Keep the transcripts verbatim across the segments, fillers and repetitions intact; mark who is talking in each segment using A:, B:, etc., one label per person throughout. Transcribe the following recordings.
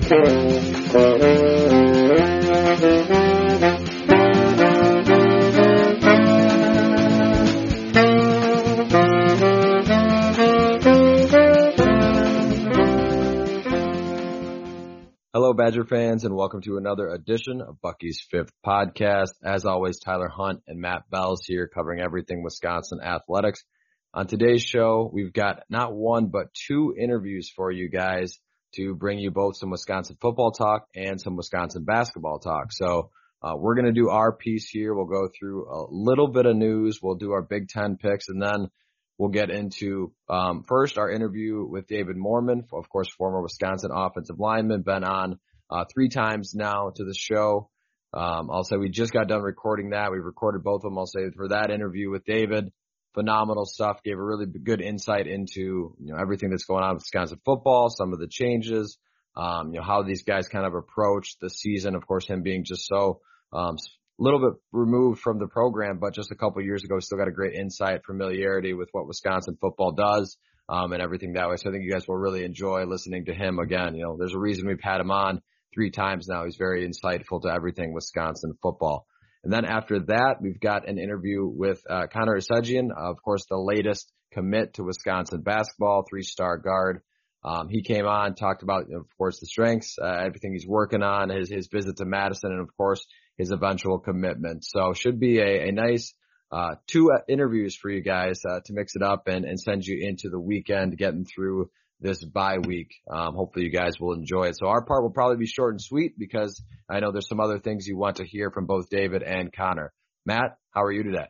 A: Hello, Badger fans, and welcome to another edition of Bucky's Fifth Podcast. As always, Tyler Hunt and Matt Bells here covering everything Wisconsin athletics. On today's show, we've got not one, but two interviews for you guys to bring you both some Wisconsin football talk and some Wisconsin basketball talk. So uh, we're going to do our piece here. We'll go through a little bit of news. We'll do our Big Ten picks, and then we'll get into, um, first our interview with David Moorman, of course, former Wisconsin offensive lineman, been on, uh, three times now to the show. Um, I'll say we just got done recording that. We recorded both of them. I'll say for that interview with David, phenomenal stuff, gave a really good insight into, you know, everything that's going on with Wisconsin football, some of the changes, um, you know, how these guys kind of approach the season. Of course, him being just so, um, a little bit removed from the program, but just a couple of years ago, still got a great insight, familiarity with what Wisconsin football does, um, and everything that way. So I think you guys will really enjoy listening to him again. You know, there's a reason we've had him on three times now. He's very insightful to everything Wisconsin football. And then after that, we've got an interview with, uh, Connor Essegian, of course, the latest commit to Wisconsin basketball, three-star guard. Um, he came on, talked about, of course, the strengths, uh, everything he's working on, his, his visit to Madison, and of course, his eventual commitment. So should be a, a nice, uh, two interviews for you guys, uh, to mix it up and, and send you into the weekend, getting through this bye week. Um, hopefully you guys will enjoy it. So our part will probably be short and sweet because I know there's some other things you want to hear from both David and Connor. Matt, how are you today?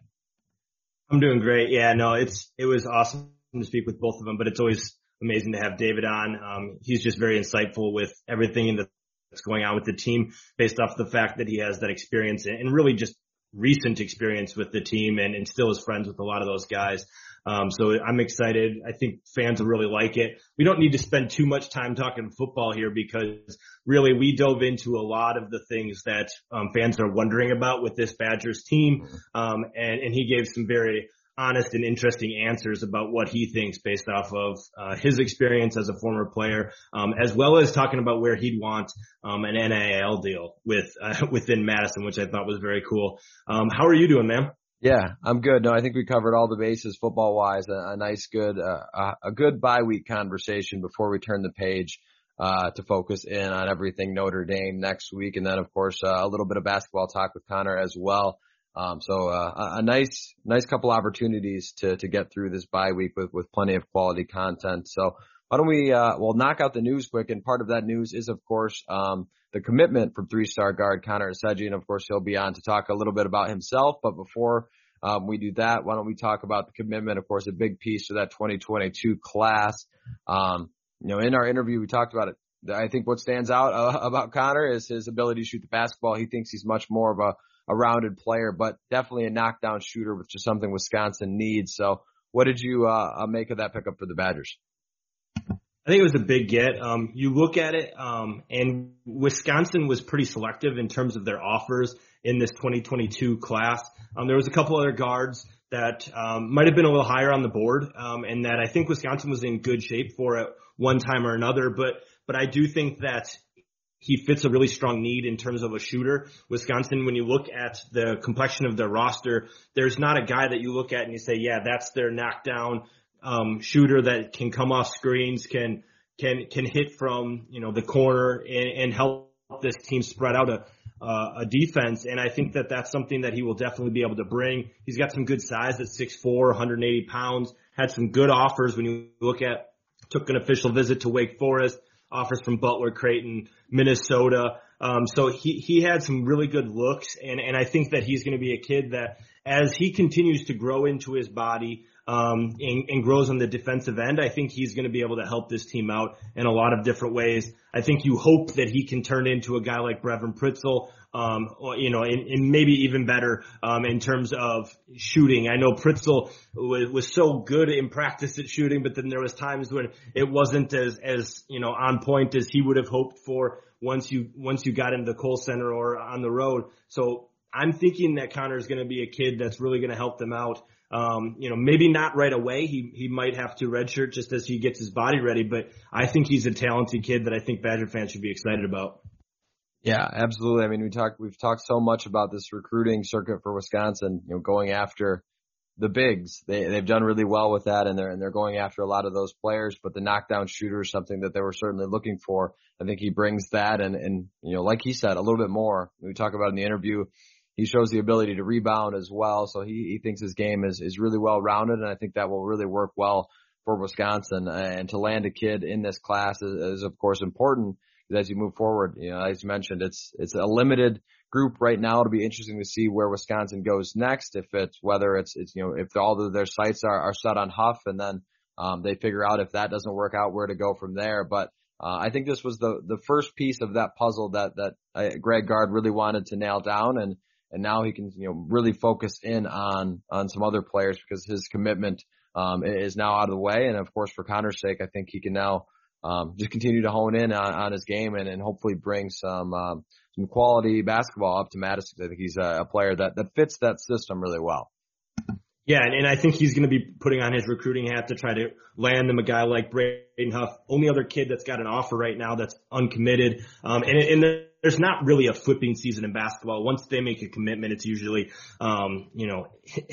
B: I'm doing great. Yeah, no, it's, it was awesome to speak with both of them, but it's always amazing to have David on. Um, he's just very insightful with everything that's going on with the team based off the fact that he has that experience and really just recent experience with the team and, and still is friends with a lot of those guys. Um, so I'm excited. I think fans will really like it. We don't need to spend too much time talking football here because really we dove into a lot of the things that um, fans are wondering about with this Badgers team. Um, and, and he gave some very honest and interesting answers about what he thinks based off of uh, his experience as a former player, um, as well as talking about where he'd want um, an N I L deal with uh, within Madison, which I thought was very cool. Um, how are you doing, man?
A: Yeah, I'm good. No, I think we covered all the bases football wise. A, a nice, good, uh, a good bye week conversation before we turn the page uh to focus in on everything Notre Dame next week, and then of course uh, a little bit of basketball talk with Connor as well. Um, so uh, a, a nice, nice couple opportunities to to get through this bye week with with plenty of quality content. So why don't we uh well knock out the news quick? And part of that news is of course um the commitment from three-star guard Connor Essegian. Of course, he'll be on to talk a little bit about himself. But before um, we do that, why don't we talk about the commitment? Of course, a big piece of that twenty twenty-two class. Um, you know, in our interview, we talked about it. I think what stands out uh, about Connor is his ability to shoot the basketball. He thinks he's much more of a, a rounded player, but definitely a knockdown shooter, which is something Wisconsin needs. So what did you uh, make of that pickup for the Badgers?
B: I think it was a big get. Um, you look at it, um, and Wisconsin was pretty selective in terms of their offers in this twenty twenty-two class. Um, there was a couple other guards that um, might have been a little higher on the board, um, and that I think Wisconsin was in good shape for at one time or another. But but I do think that he fits a really strong need in terms of a shooter. Wisconsin, when you look at the complexion of their roster, there's not a guy that you look at and you say, yeah, that's their knockdown Um, shooter that can come off screens, can, can, can hit from, you know, the corner and, and help this team spread out a, uh, a defense. And I think that that's something that he will definitely be able to bring. He's got some good size at six foot four, one hundred eighty pounds, had some good offers when you look at, took an official visit to Wake Forest, offers from Butler, Creighton, Minnesota. Um, so he, he had some really good looks. And, and I think that he's going to be a kid that as he continues to grow into his body, um, and, and grows on the defensive end, I think he's going to be able to help this team out in a lot of different ways. I think you hope that he can turn into a guy like Brevin Pritzel, um, or, you know, and, and maybe even better, um, in terms of shooting. I know Pritzel was, was so good in practice at shooting, but then there was times when it wasn't as, as, you know, on point as he would have hoped for once you, once you got into the Kohl Center or on the road. So I'm thinking that Connor is going to be a kid that's really going to help them out. Um, you know, maybe not right away. He, he might have to redshirt just as he gets his body ready, but I think he's a talented kid that I think Badger fans should be excited about.
A: Yeah, absolutely. I mean, we talked, we've talked so much about this recruiting circuit for Wisconsin, you know, going after the bigs. They, they've done really well with that, and they're, and they're going after a lot of those players, but the knockdown shooter is something that they were certainly looking for. I think he brings that, and, and, you know, like he said, a little bit more. We talk about in the interview, he shows the ability to rebound as well. So he, he thinks his game is, is really well rounded, and I think that will really work well for Wisconsin. And to land a kid in this class is, is of course important. As you move forward, you know, as you mentioned, it's, it's a limited group right now. It'll be interesting to see where Wisconsin goes next. If it's, whether it's, it's, you know, if all of their sights are, are set on Huff, and then, um, they figure out if that doesn't work out, where to go from there. But, uh, I think this was the, the first piece of that puzzle that, that uh, Greg Gard really wanted to nail down. And, and now he can, you know, really focus in on, on some other players, because his commitment, um, is now out of the way. And of course, for Connor's sake, I think he can now, Um, just continue to hone in on, on his game, and, and hopefully bring some, um, some quality basketball up to Madison. I think he's a, a player that, that fits that system really well.
B: Yeah, and, and I think he's going to be putting on his recruiting hat to try to land them a guy like Braden Huff. Only other kid that's got an offer right now that's uncommitted. Um, and, and there's not really a flipping season in basketball. Once they make a commitment, it's usually, um, you know,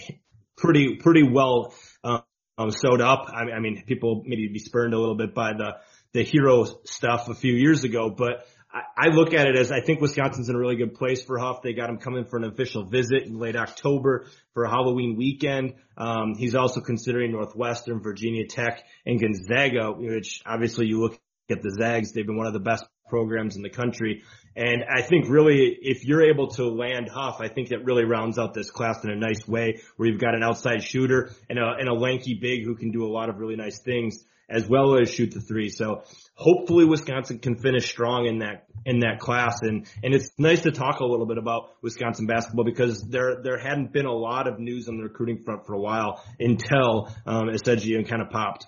B: pretty, pretty well, um, sewed up. I, I mean, people maybe be spurned a little bit by the, the hero stuff a few years ago, but I, I look at it as I think Wisconsin's in a really good place for Huff. They got him coming for an official visit in late October for a Halloween weekend. Um, he's also considering Northwestern, Virginia Tech, and Gonzaga, which obviously you look at the Zags, they've been one of the best programs in the country. And I think really if you're able to land Huff, I think that really rounds out this class in a nice way, where you've got an outside shooter and a, and a lanky big who can do a lot of really nice things, as well as shoot the three. So hopefully Wisconsin can finish strong in that, in that class. And, and it's nice to talk a little bit about Wisconsin basketball, because there, there hadn't been a lot of news on the recruiting front for a while until, um, Esegian kind of popped.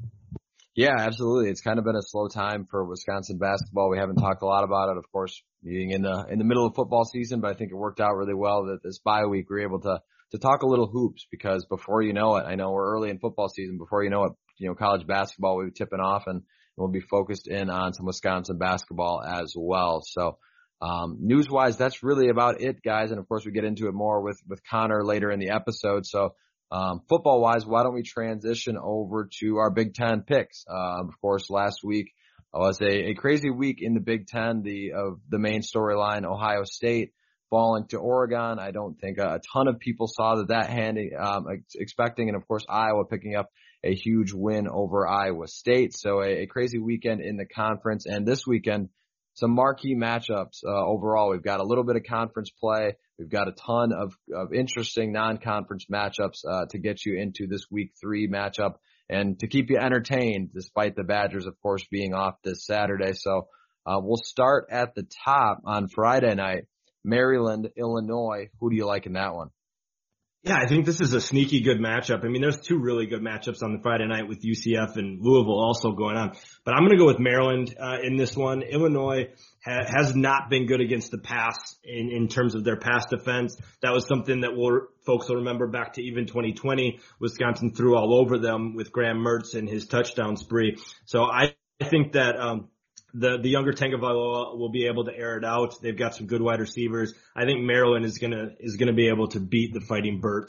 A: Yeah, absolutely. It's kind of been a slow time for Wisconsin basketball. We haven't talked a lot about it, of course, being in the, in the middle of football season, but I think it worked out really well that this bye week we were able to, to talk a little hoops, because before you know it, I know we're early in football season, before you know it, you know, college basketball will be tipping off, and we'll be focused in on some Wisconsin basketball as well. So, um, news wise, that's really about it, guys. And of course we get into it more with, with Connor later in the episode. So, um, football wise, why don't we transition over to our Big Ten picks? Uh, of course, last week was a, a crazy week in the Big Ten. The, of the main storyline, Ohio State falling to Oregon. I don't think a, a ton of people saw that that handy, um, expecting. And of course, Iowa picking up a huge win over Iowa State. So a, a crazy weekend in the conference. And this weekend, some marquee matchups, uh, overall. We've got a little bit of conference play. We've got a ton of, of interesting non-conference matchups, uh, to get you into this week three matchup and to keep you entertained, despite the Badgers, of course, being off this Saturday. So, uh, we'll start at the top on Friday night. Maryland, Illinois. Who do you like in that one?
B: Yeah, I think this is a sneaky good matchup. I mean, there's two really good matchups on the Friday night with U C F and Louisville also going on. But I'm going to go with Maryland uh, in this one. Illinois ha- has not been good against the pass in, in terms of their pass defense. That was something that we'll, folks will remember back to even twenty twenty. Wisconsin threw all over them with Graham Mertz and his touchdown spree. So I think that um The, the younger Tagovailoa will be able to air it out. They've got some good wide receivers. I think Maryland is gonna, is gonna be able to beat the Fighting Birds.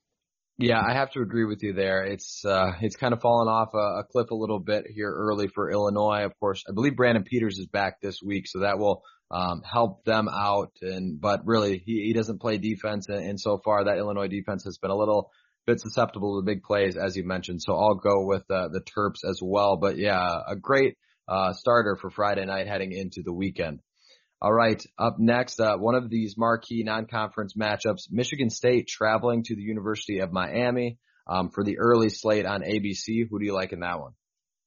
A: Yeah, I have to agree with you there. It's, uh, it's kind of fallen off a, a cliff a little bit here early for Illinois. Of course, I believe Brandon Peters is back this week, so that will, um, help them out. And, but really, he, he doesn't play defense. And, and so far that Illinois defense has been a little bit susceptible to the big plays, as you mentioned. So I'll go with, uh, the Terps as well. But yeah, a great, Uh, starter for Friday night heading into the weekend. All right. Up next, uh, one of these marquee non-conference matchups, Michigan State traveling to the University of Miami, um, for the early slate on A B C. Who do you like in that one?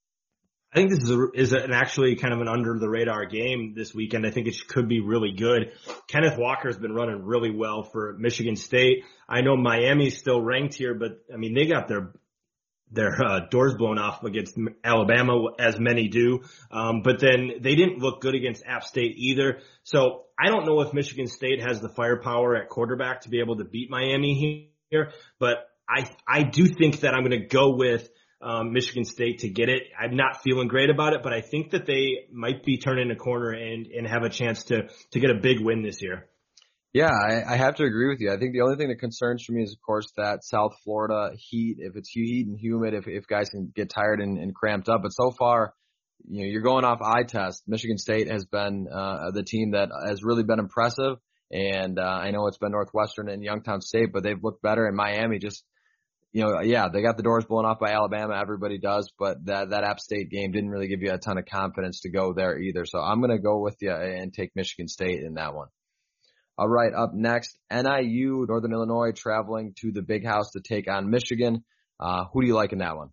B: I think this is, a, is an actually kind of an under the radar game this weekend. I think it could be really good. Kenneth Walker's been running really well for Michigan State. I know Miami's still ranked here, but I mean, they got their their uh, doors blown off against Alabama, as many do. Um, but then they didn't look good against App State either. So I don't know if Michigan State has the firepower at quarterback to be able to beat Miami here, but I, I do think that I'm going to go with um, Michigan State to get it. I'm not feeling great about it, but I think that they might be turning a corner and, and have a chance to, to get a big win this year.
A: Yeah, I, I have to agree with you. I think the only thing that concerns for me is, of course, that South Florida heat. If it's heat and humid, if if guys can get tired and, and cramped up. But so far, you know, you're going off eye test. Michigan State has been uh, the team that has really been impressive. And uh, I know it's been Northwestern and Youngstown State, but they've looked better. And Miami just, you know, yeah, they got the doors blown off by Alabama. Everybody does. But that, that App State game didn't really give you a ton of confidence to go there either. So I'm going to go with you and take Michigan State in that one. All right, up next, N I U, Northern Illinois, traveling to the Big House to take on Michigan. Uh, who do you like in that one?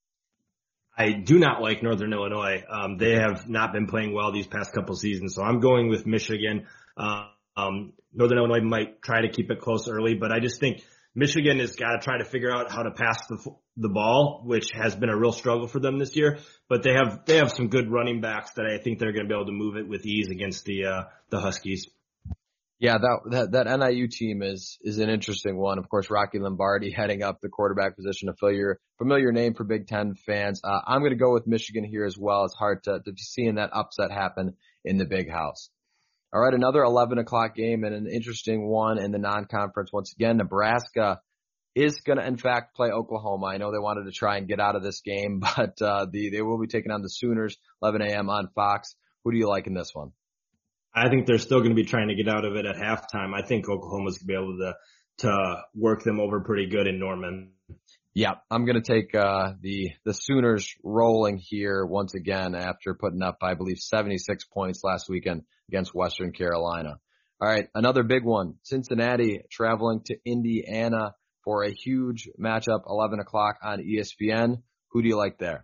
B: I do not like Northern Illinois. Um, they have not been playing well these past couple seasons, so I'm going with Michigan. Uh, um, Northern Illinois might try to keep it close early, but I just think Michigan has got to try to figure out how to pass the the ball, which has been a real struggle for them this year. But they have they have some good running backs that I think they're going to be able to move it with ease against the uh, the Huskies.
A: Yeah, that, that, that N I U team is, is an interesting one. Of course, Rocky Lombardi heading up the quarterback position, a familiar, familiar name for Big Ten fans. Uh, I'm going to go with Michigan here as well. It's hard to, to be seeing that upset happen in the Big House. All right. Another eleven o'clock game and an interesting one in the non-conference. Once again, Nebraska is going to, in fact, play Oklahoma. I know they wanted to try and get out of this game, but, uh, the, they will be taking on the Sooners, eleven a.m. on Fox. Who do you like in this one?
B: I think they're still going to be trying to get out of it at halftime. I think Oklahoma's going to be able to to work them over pretty good in Norman.
A: Yeah, I'm going to take uh the the Sooners rolling here once again after putting up, I believe, seventy-six points last weekend against Western Carolina. All right, another big one. Cincinnati traveling to Indiana for a huge matchup, eleven o'clock on E S P N. Who do you like there?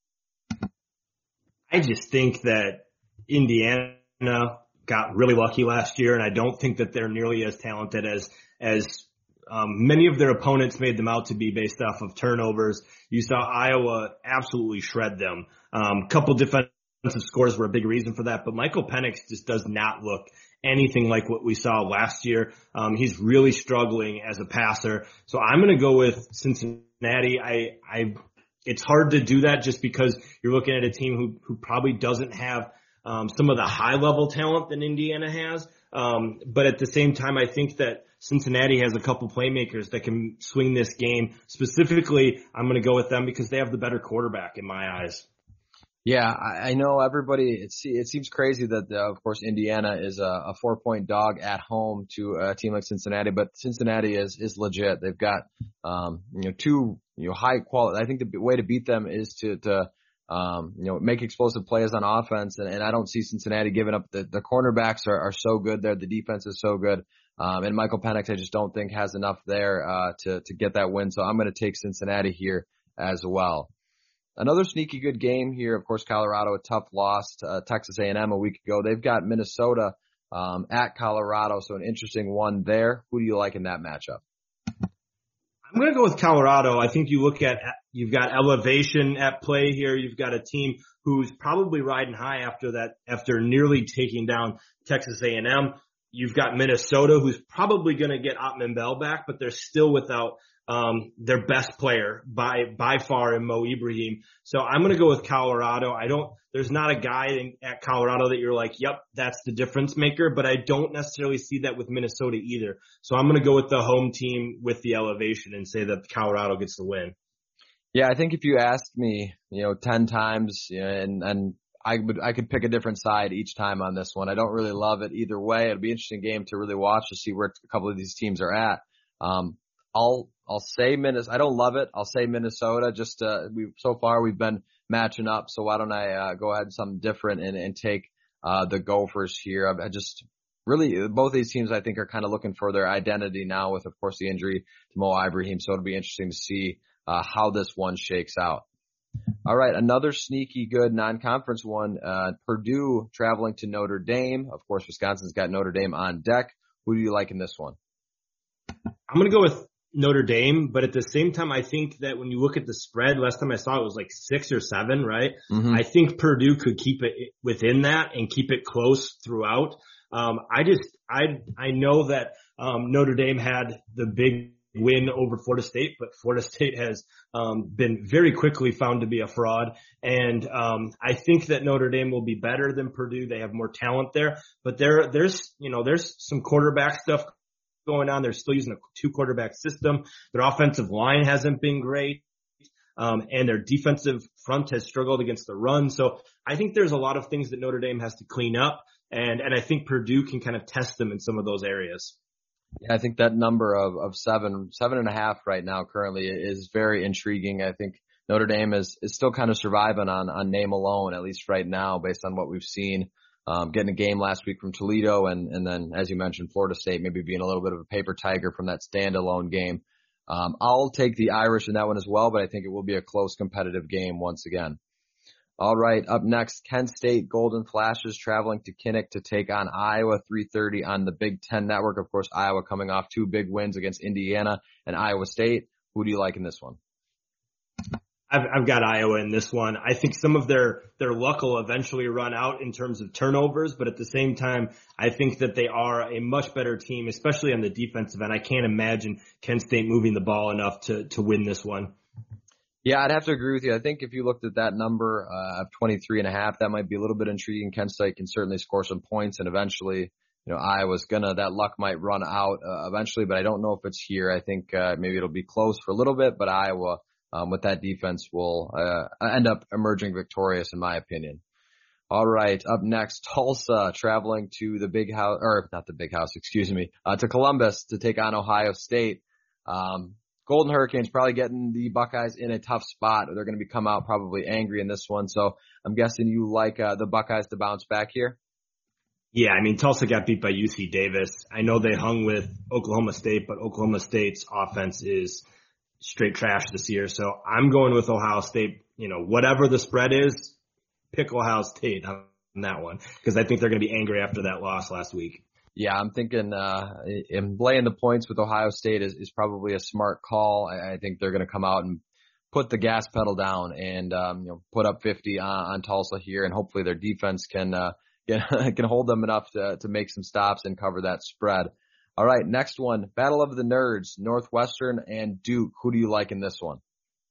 B: I just think that Indiana got really lucky last year, and I don't think that they're nearly as talented as as um, many of their opponents made them out to be based off of turnovers. You saw Iowa absolutely shred them. A um, couple defensive scores were a big reason for that, but Michael Penix just does not look anything like what we saw last year. Um, he's really struggling as a passer. So I'm going to go with Cincinnati. I, I, it's hard to do that just because you're looking at a team who, who probably doesn't have Um, some of the high level talent that Indiana has. Um, but at the same time, I think that Cincinnati has a couple playmakers that can swing this game. Specifically, I'm going to go with them because they have the better quarterback in my eyes.
A: Yeah, I, I know everybody, it's, it seems crazy that, uh, of course, Indiana is a, a four point dog at home to a team like Cincinnati, but Cincinnati is, is legit. They've got, um, you know, two, you know, high quality. I think the way to beat them is to, to, Um, you know, make explosive plays on offense, and, and I don't see Cincinnati giving up. The, the cornerbacks are, are so good there. The defense is so good. Um, and Michael Penix, I just don't think has enough there, uh, to, to get that win. So I'm going to take Cincinnati here as well. Another sneaky good game here. Of course, Colorado, a tough loss to uh, Texas A and M a week ago. They've got Minnesota, um, at Colorado. So an interesting one there. Who do you like in that matchup?
B: I'm going to go with Colorado. I think you look at, you've got elevation at play here. You've got a team who's probably riding high after that, after nearly taking down Texas A and M. You've got Minnesota, who's probably going to get Ottman Bell back, but they're still without um their best player by by far in Mo Ibrahim. So I'm going to go with Colorado. I don't, there's not a guy in, at Colorado that you're like, yep, that's the difference maker, but I don't necessarily see that with Minnesota either. So I'm going to go with the home team with the elevation and say that Colorado gets the win.
A: Yeah, I think if you asked me, you know, ten times, you know, and, and I would, I could pick a different side each time on this one. I don't really love it either way. It'll be an interesting game to really watch to see where a couple of these teams are at. Um, I'll, I'll say Minnesota. I don't love it. I'll say Minnesota. Just, uh, we, so far we've been matching up. So why don't I, uh, go ahead and something different and, and take, uh, the Gophers here. I, I just really, both these teams I think are kind of looking for their identity now with, of course, the injury to Mo Ibrahim. So it'll be interesting to see, uh, how this one shakes out. All right. Another sneaky good non-conference one, uh, Purdue traveling to Notre Dame. Of course, Wisconsin's got Notre Dame on deck. Who do you like in this one?
B: I'm going to go with Notre Dame, but at the same time, I think that when you look at the spread, last time I saw it was like six or seven, right? Mm-hmm. I think Purdue could keep it within that and keep it close throughout. Um, I just, I, I know that, um, Notre Dame had the big win over Florida State, but Florida State has um, been very quickly found to be a fraud. And um, I think that Notre Dame will be better than Purdue. They have more talent there, but there, there's, you know, there's some quarterback stuff going on. They're still using a two quarterback system. Their offensive line hasn't been great. Um, and their defensive front has struggled against the run. So I think there's a lot of things that Notre Dame has to clean up. And, and I think Purdue can kind of test them in some of those areas.
A: Yeah, I think that number of, of seven, seven and a half right now currently is very intriguing. I think Notre Dame is, is still kind of surviving on, on name alone, at least right now, based on what we've seen. Um, getting a game last week from Toledo and, and then, as you mentioned, Florida State maybe being a little bit of a paper tiger from that standalone game. Um, I'll take the Irish in that one as well, but I think it will be a close competitive game once again. All right. Up next, Kent State Golden Flashes traveling to Kinnick to take on Iowa, three thirty on the Big Ten Network. Of course, Iowa coming off two big wins against Indiana and Iowa State. Who do you like in this one?
B: I've, I've got Iowa in this one. I think some of their, their luck will eventually run out in terms of turnovers, but at the same time, I think that they are a much better team, especially on the defensive end. I can't imagine Kent State moving the ball enough to, to win this one.
A: Yeah, I'd have to agree with you. I think if you looked at that number uh, of twenty-three and a half, that might be a little bit intriguing. Kent State can certainly score some points, and eventually, you know, Iowa's gonna, that luck might run out uh, eventually, but I don't know if it's here. I think uh, maybe it'll be close for a little bit, but Iowa, um, with that defense, will uh, end up emerging victorious, in my opinion. All right, up next, Tulsa traveling to the big house, or not the big house, excuse me, uh, to Columbus to take on Ohio State. Um, Golden Hurricanes probably getting the Buckeyes in a tough spot. They're going to be come out probably angry in this one. So I'm guessing you like uh, the Buckeyes to bounce back here.
B: Yeah, I mean, Tulsa got beat by U C Davis. I know they hung with Oklahoma State, but Oklahoma State's offense is straight trash this year. So I'm going with Ohio State. You know, whatever the spread is, pick Ohio State on that one because I think they're going to be angry after that loss last week.
A: Yeah, I'm thinking uh in laying the points with Ohio State is, is probably a smart call. I, I think they're going to come out and put the gas pedal down and um you know put up fifty on, on Tulsa here, and hopefully their defense can uh can, can hold them enough to to make some stops and cover that spread. All right, next one, Battle of the Nerds, Northwestern and Duke. Who do you like in this one?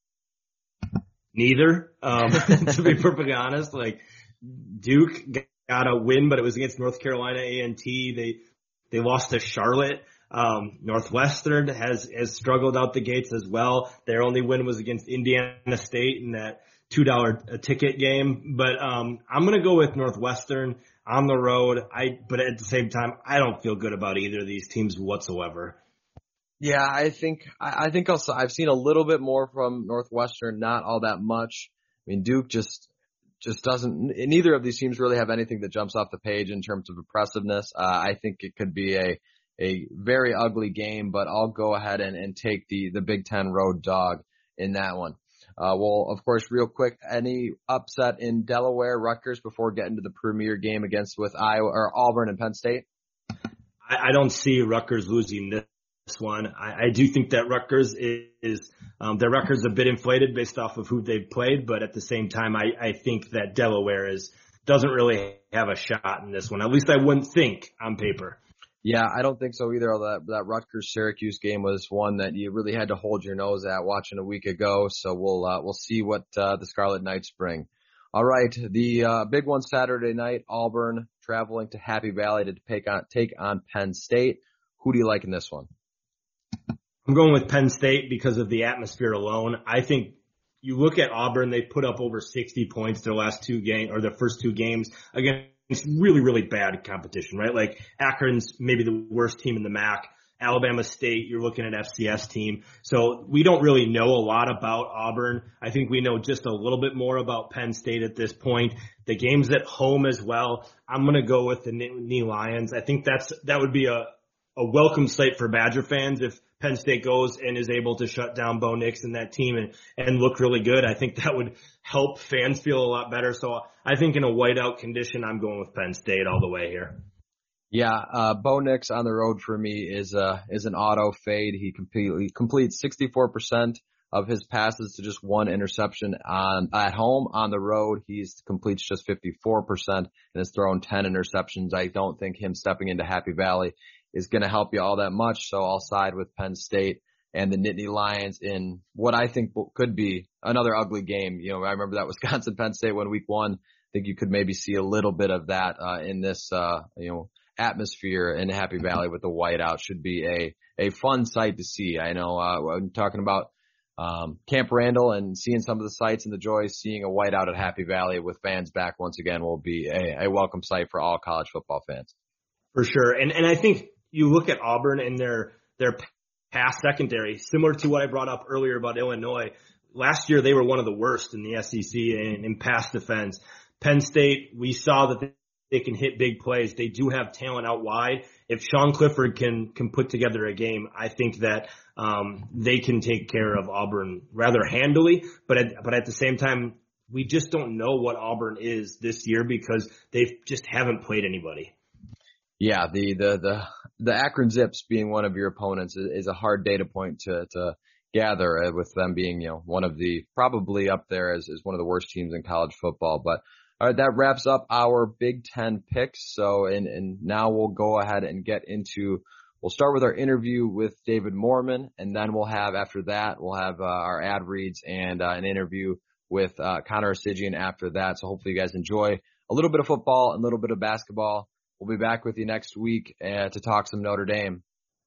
B: Neither. Um to be perfectly honest, like Duke got a win, but it was against North Carolina A and T. They, they lost to Charlotte. Um, Northwestern has, has struggled out the gates as well. Their only win was against Indiana State in that two dollar a ticket game. But, um, I'm going to go with Northwestern on the road. I, but at the same time, I don't feel good about either of these teams whatsoever.
A: Yeah, I think, I, I think also I've seen a little bit more from Northwestern, not all that much. I mean, Duke just, just doesn't, neither of these teams really have anything that jumps off the page in terms of impressiveness. Uh, I think it could be a, a very ugly game, but I'll go ahead and, and take the, the Big Ten road dog in that one. Uh, well, of course, real quick, any upset in Delaware, Rutgers before getting to the premier game against with Iowa or Auburn and Penn State?
B: I, I don't see Rutgers losing this. This one. I, I do think that Rutgers is, is um, their record's a bit inflated based off of who they've played, but at the same time, I, I think that Delaware is doesn't really have a shot in this one. At least I wouldn't think on paper.
A: Yeah, I don't think so either. That that Rutgers Syracuse game was one that you really had to hold your nose at watching a week ago. So we'll uh, we'll see what uh, the Scarlet Knights bring. All right, the uh, big one Saturday night, Auburn traveling to Happy Valley to take on take on Penn State. Who do you like in this one?
B: I'm going with Penn State because of the atmosphere alone. I think you look at Auburn, they put up over sixty points their last two games or their first two games against really, really bad competition, right? Like Akron's maybe the worst team in the M A C. Alabama State, you're looking at F C S team. So we don't really know a lot about Auburn. I think we know just a little bit more about Penn State at this point. The game's at home as well. I'm going to go with the Nittany Lions. I think that's, that would be a, a welcome sight for Badger fans if Penn State goes and is able to shut down Bo Nix and that team and, and look really good. I think that would help fans feel a lot better. So I think in a whiteout condition, I'm going with Penn State all the way here.
A: Yeah, uh, Bo Nix on the road for me is uh is an auto fade. He completely completes sixty-four percent of his passes to just one interception on at home. On the road, he's completes just fifty-four percent and has thrown ten interceptions. I don't think him stepping into Happy Valley is going to help you all that much. So I'll side with Penn State and the Nittany Lions in what I think could be another ugly game. You know, I remember that Wisconsin-Penn State one week one. I think you could maybe see a little bit of that uh, in this, uh, you know, atmosphere in Happy Valley with the whiteout. Should be a, a fun sight to see. I know uh, I'm talking about um, Camp Randall and seeing some of the sights and the joys. Seeing a whiteout at Happy Valley with fans back once again will be a, a welcome sight for all college football fans.
B: For sure. And and I think you look at Auburn and their their pass secondary, similar to what I brought up earlier about Illinois. Last year, they were one of the worst in the S E C in, in pass defense. Penn State, we saw that they, they can hit big plays. They do have talent out wide. If Sean Clifford can can put together a game, I think that um, they can take care of Auburn rather handily. But at, but at the same time, we just don't know what Auburn is this year because they just haven't played anybody.
A: Yeah, the the the the Akron Zips being one of your opponents is, is a hard data point to to gather, with them being, you know, one of the probably up there as, as one of the worst teams in college football. But all right, that wraps up our Big Ten picks. So, and, and now we'll go ahead and get into, we'll start with our interview with David Moorman, and then we'll have, after that, we'll have uh, our ad reads and uh, an interview with uh, Connor Asigian after that. So hopefully you guys enjoy a little bit of football and a little bit of basketball. We'll be back with you next week uh, to talk some Notre Dame.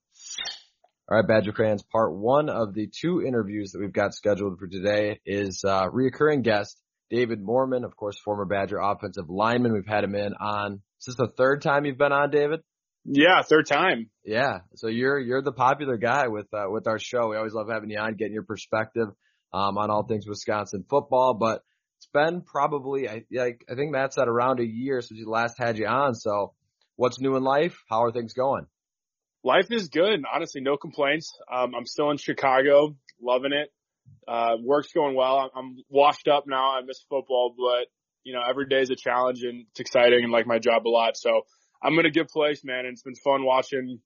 A: All right, Badger fans, part one of the two interviews that we've got scheduled for today is uh, reoccurring guest David Moorman, of course, former Badger offensive lineman. We've had him in on, is this the third time you've been on, David?
C: Yeah, third time.
A: Yeah, so you're you're the popular guy with uh, with our show. We always love having you on, getting your perspective um, on all things Wisconsin football. But it's been probably, I, like, I think Matt said, around a year since we last had you on. So what's new in life? How are things going?
C: Life is good. Honestly, no complaints. Um, I'm still in Chicago, loving it. Uh, work's going well. I'm washed up now. I miss football, but you know, every day is a challenge and it's exciting and like my job a lot. So I'm in a good place, man. And it's been fun watching,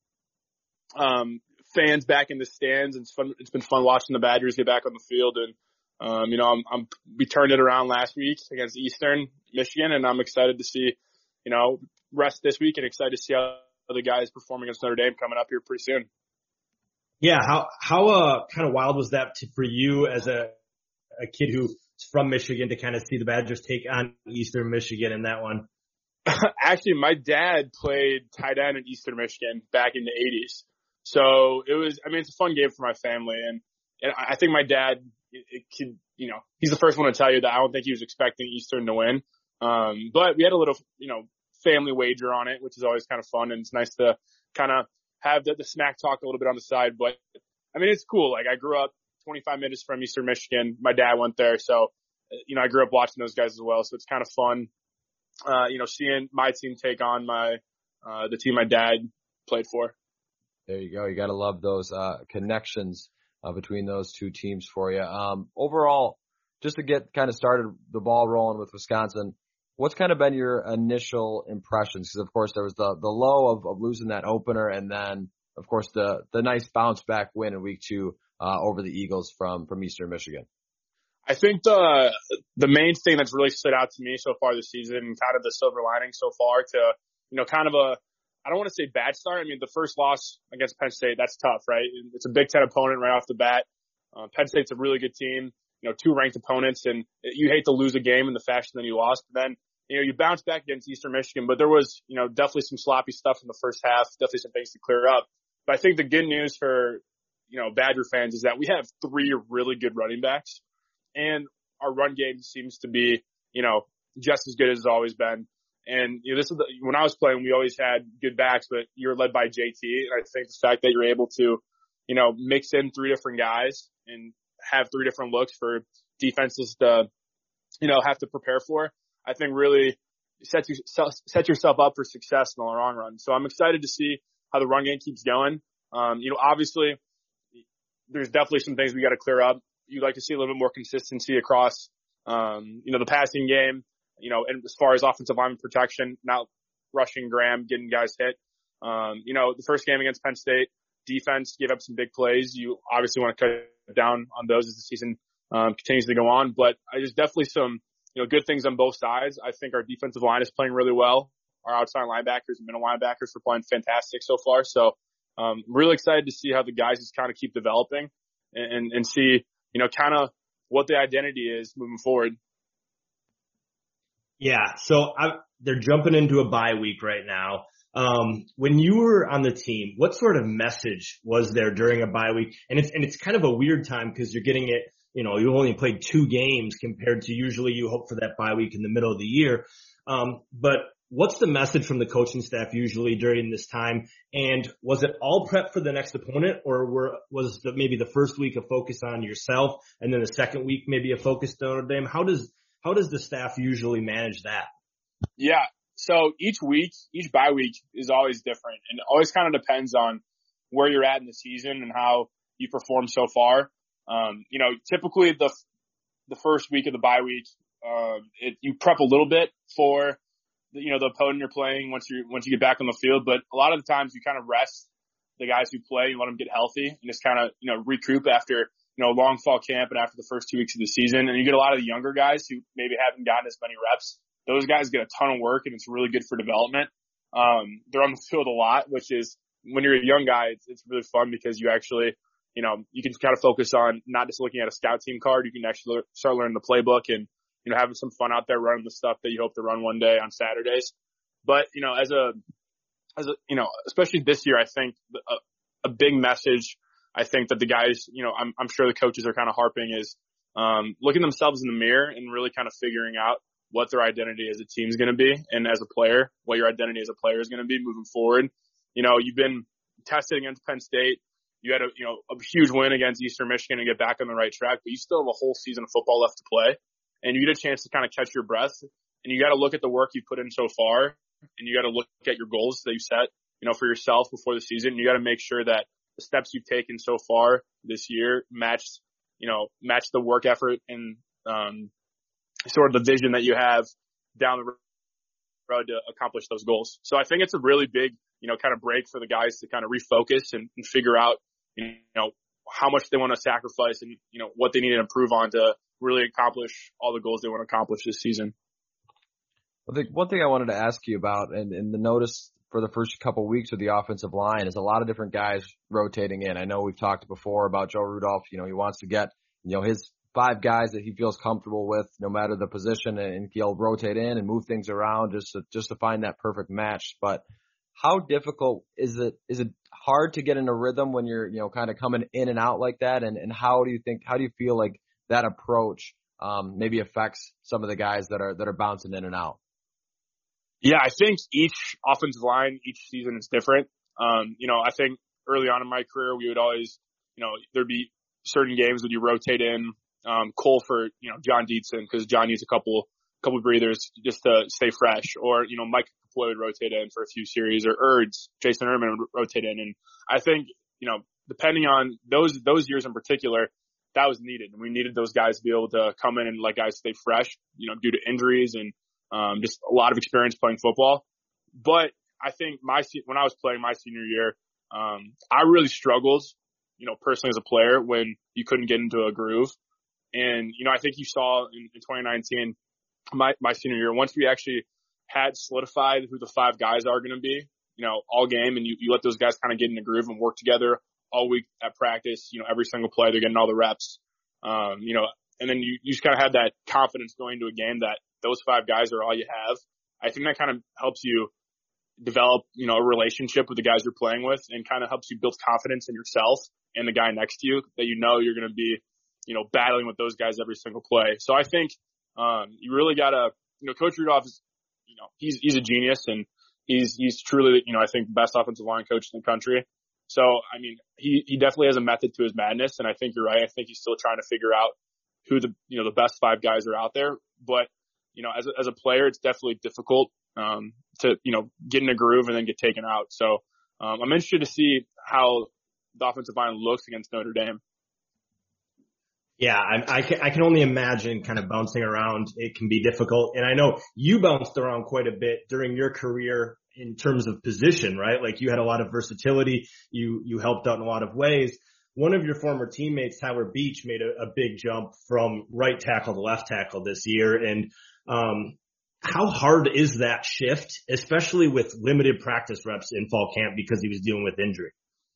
C: um, fans back in the stands. It's fun. It's been fun watching the Badgers get back on the field. And, um, you know, I'm, I'm, we turned it around last week against Eastern Michigan, and I'm excited to see, you know, rest this week and excited to see how the guys performing against Notre Dame coming up here pretty soon.
B: Yeah. How, how, uh, kind of wild was that to, for you as a, a kid who's from Michigan to kind of see the Badgers take on Eastern Michigan in that one?
C: Actually, my dad played tight end in Eastern Michigan back in the eighties. So it was, I mean, it's a fun game for my family. And, and I think my dad, it, it could, you know, he's the first one to tell you that I don't think he was expecting Eastern to win. Um, but we had a little, you know, family wager on it, which is always kind of fun. And it's nice to kind of have the, the smack talk a little bit on the side. But I mean, it's cool. Like, I grew up twenty-five minutes from Eastern Michigan. My dad went there. So, you know, I grew up watching those guys as well. So it's kind of fun, uh, you know, seeing my team take on my, uh, the team my dad played for.
A: There you go. You got to love those, uh, connections, uh, between those two teams for you. Um, overall, just to get kind of started the ball rolling with Wisconsin, what's kind of been your initial impressions? Because of course there was the, the low of, of losing that opener, and then of course the, the nice bounce back win in week two, uh, over the Eagles from, from Eastern Michigan.
C: I think the, the main thing that's really stood out to me so far this season, and kind of the silver lining so far to, you know, kind of a, I don't want to say bad start. I mean, the first loss against Penn State, that's tough, right? It's a Big Ten opponent right off the bat. Uh, Penn State's a really good team, you know, two ranked opponents, and you hate to lose a game in the fashion that you lost. But then, you know, you bounce back against Eastern Michigan, but there was, you know, definitely some sloppy stuff in the first half, definitely some things to clear up. But I think the good news for, you know, Badger fans is that we have three really good running backs, and our run game seems to be, you know, just as good as it's always been. And, you know, this is the, when I was playing, we always had good backs, but you're led by J T. And I think the fact that you're able to, you know, mix in three different guys and have three different looks for defenses to, you know, have to prepare for, I think really set you, set yourself up for success in the long run. So I'm excited to see how the run game keeps going. Um, you know, obviously there's definitely some things we got to clear up. You'd like to see a little bit more consistency across, um, you know, the passing game. You know, and as far as offensive lineman protection, not rushing Graham, getting guys hit. Um, you know, the first game against Penn State, defense gave up some big plays. You obviously want to cut down on those as the season um, continues to go on. But there's definitely some, you know, good things on both sides. I think our defensive line is playing really well. Our outside linebackers and middle linebackers are playing fantastic so far. So um, I'm really excited to see how the guys just kind of keep developing and, and, and see, you know, kind of what the identity is moving forward.
B: Yeah. So I, they're jumping into a bye week right now. Um, when you were on the team, what sort of message was there during a bye week? And it's, and it's kind of a weird time because you're getting it, you know, you only played two games compared to usually you hope for that bye week in the middle of the year. Um, but what's the message from the coaching staff usually during this time? And was it all prep for the next opponent, or were, was the, maybe the first week a focus on yourself and then the second week maybe a focus on Notre Dame? How does, how does the staff usually manage that?
C: Yeah. So each week, each bye week is always different, and it always kind of depends on where you're at in the season and how you perform so far. Um, you know, typically the, the first week of the bye week, uh, it, you prep a little bit for the, you know, the opponent you're playing once you, once you get back on the field. But a lot of the times you kind of rest the guys who play and let them get healthy and just kind of, you know, recoup after, you know, a long fall camp and after the first two weeks of the season. And you get a lot of the younger guys who maybe haven't gotten as many reps. Those guys get a ton of work, and it's really good for development. Um, they're on the field a lot, which is, when you're a young guy, it's, it's really fun because you actually, you know, you can kind of focus on not just looking at a scout team card. You can actually start learning the playbook and, you know, having some fun out there running the stuff that you hope to run one day on Saturdays. But, you know, as a, as a, you know, especially this year, I think a, a big message, I think that the guys, you know, I'm, I'm sure the coaches are kind of harping is, um, looking themselves in the mirror and really kind of figuring out what their identity as a team is going to be, and as a player, what your identity as a player is going to be moving forward. You know, you've been tested against Penn State. You had a, you know, a huge win against Eastern Michigan and get back on the right track, but you still have a whole season of football left to play, and you get a chance to kind of catch your breath, and you got to look at the work you put in so far, and you got to look at your goals that you set, you know, for yourself before the season. You got to make sure that the steps you've taken so far this year match, you know, match the work effort and, um, sort of the vision that you have down the road to accomplish those goals. So I think it's a really big, you know, kind of break for the guys to kind of refocus and, and figure out, you know, how much they want to sacrifice and, you know, what they need to improve on to really accomplish all the goals they want to accomplish this season.
A: Well, the one thing I wanted to ask you about, and, and the notice for the first couple of weeks of the offensive line, is a lot of different guys rotating in. I know we've talked before about Joe Rudolph. You know, he wants to get, you know, his five guys that he feels comfortable with, no matter the position, and he'll rotate in and move things around just to, just to find that perfect match. But how difficult is it? Is it hard to get in a rhythm when you're, you know, kind of coming in and out like that? And, and how do you think, how do you feel like that approach, um, maybe affects some of the guys that are, that are bouncing in and out?
C: Yeah, I think each offensive line, each season is different. Um, you know, I think early on in my career, we would always, you know, there'd be certain games that you rotate in, um, Cole for, you know, John Dietzen, because John needs a couple, couple breathers just to stay fresh, or, you know, Mike Floyd would rotate in for a few series, or Erds, Jason Ehrman would rotate in. And I think, you know, depending on those, those years in particular, that was needed. And we needed those guys to be able to come in and let guys stay fresh, you know, due to injuries and, um, just a lot of experience playing football. But I think my, when I was playing my senior year, um, I really struggled, you know, personally as a player when you couldn't get into a groove. And, you know, I think you saw in, in twenty nineteen, my, my senior year, once we actually had solidified who the five guys are going to be, you know, all game, and you, you let those guys kind of get in the groove and work together all week at practice, you know, every single play, they're getting all the reps, um, you know, and then you, you just kind of have that confidence going into a game that those five guys are all you have. I think that kind of helps you develop, you know, a relationship with the guys you're playing with, and kind of helps you build confidence in yourself and the guy next to you, that you know you're going to be, you know, battling with those guys every single play. So I think, um, you really gotta, you know, Coach Rudolph is, you know, he's, he's a genius, and he's, he's truly, you know, I think the best offensive line coach in the country. So, I mean, he, he definitely has a method to his madness, and I think you're right. I think he's still trying to figure out who the, you know, the best five guys are out there. But, you know, as a, as a player, it's definitely difficult, um, to, you know, get in a groove and then get taken out. So, um, I'm interested to see how the offensive line looks against Notre Dame.
B: Yeah, I, I, can, I can only imagine kind of bouncing around. It can be difficult. And I know you bounced around quite a bit during your career in terms of position, right? Like you had a lot of versatility. You, you helped out in a lot of ways. One of your former teammates, Tyler Beach, made a, a big jump from right tackle to left tackle this year. And, um, how hard is that shift, especially with limited practice reps in fall camp because he was dealing with injury?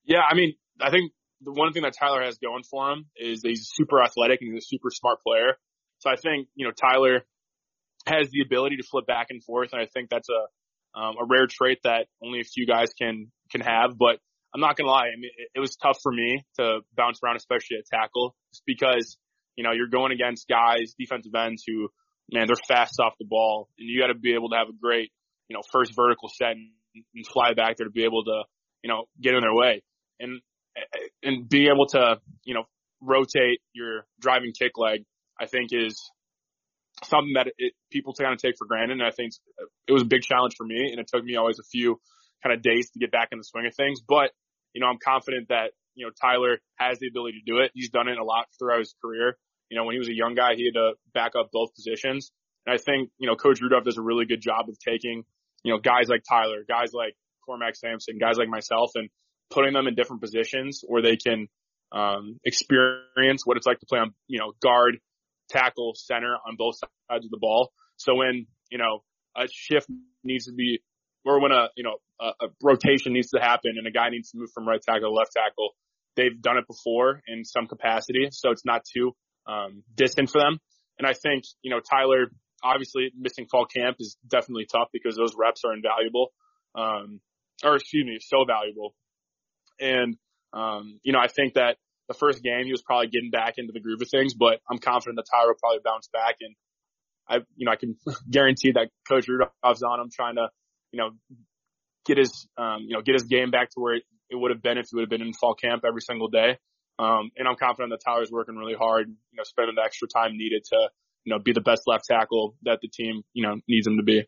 C: Yeah, I mean, I think the one thing that Tyler has going for him is that he's super athletic and he's a super smart player. So I think, you know, Tyler has the ability to flip back and forth, and I think that's a um, a rare trait that only a few guys can can have. But I'm not gonna lie, I mean, it, it was tough for me to bounce around, especially at tackle, just because you know you're going against guys, defensive ends who, man, they're fast off the ball, and you got to be able to have a great, you know, first vertical set and, and fly back there to be able to, you know, get in their way, and and being able to, you know, rotate your driving kick leg, I think is something that it, people kind of take for granted. And I think it was a big challenge for me, and it took me always a few kind of days to get back in the swing of things. But, you know, I'm confident that, you know, Tyler has the ability to do it. He's done it a lot throughout his career. You know, when he was a young guy, he had to back up both positions. And I think, you know, Coach Rudolph does a really good job of taking, you know, guys like Tyler, guys like Cormac Sampson, guys like myself, and putting them in different positions where they can um, experience what it's like to play on, you know, guard, tackle, center on both sides of the ball. So when, you know, a shift needs to be, or when a, you know, a, a rotation needs to happen and a guy needs to move from right tackle to left tackle, they've done it before in some capacity. So it's not too um, distant for them. And I think, you know, Tyler, obviously missing fall camp is definitely tough because those reps are invaluable. Um, or excuse me, so valuable. And, um, you know, I think that the first game, he was probably getting back into the groove of things, but I'm confident that Tyler will probably bounce back. And I, you know, I can guarantee that Coach Rudolph's on him trying to, you know, get his, um, you know, get his game back to where it, it would have been if he would have been in fall camp every single day. Um, and I'm confident that Tyler's working really hard, you know, spending the extra time needed to, you know, be the best left tackle that the team, you know, needs him to be.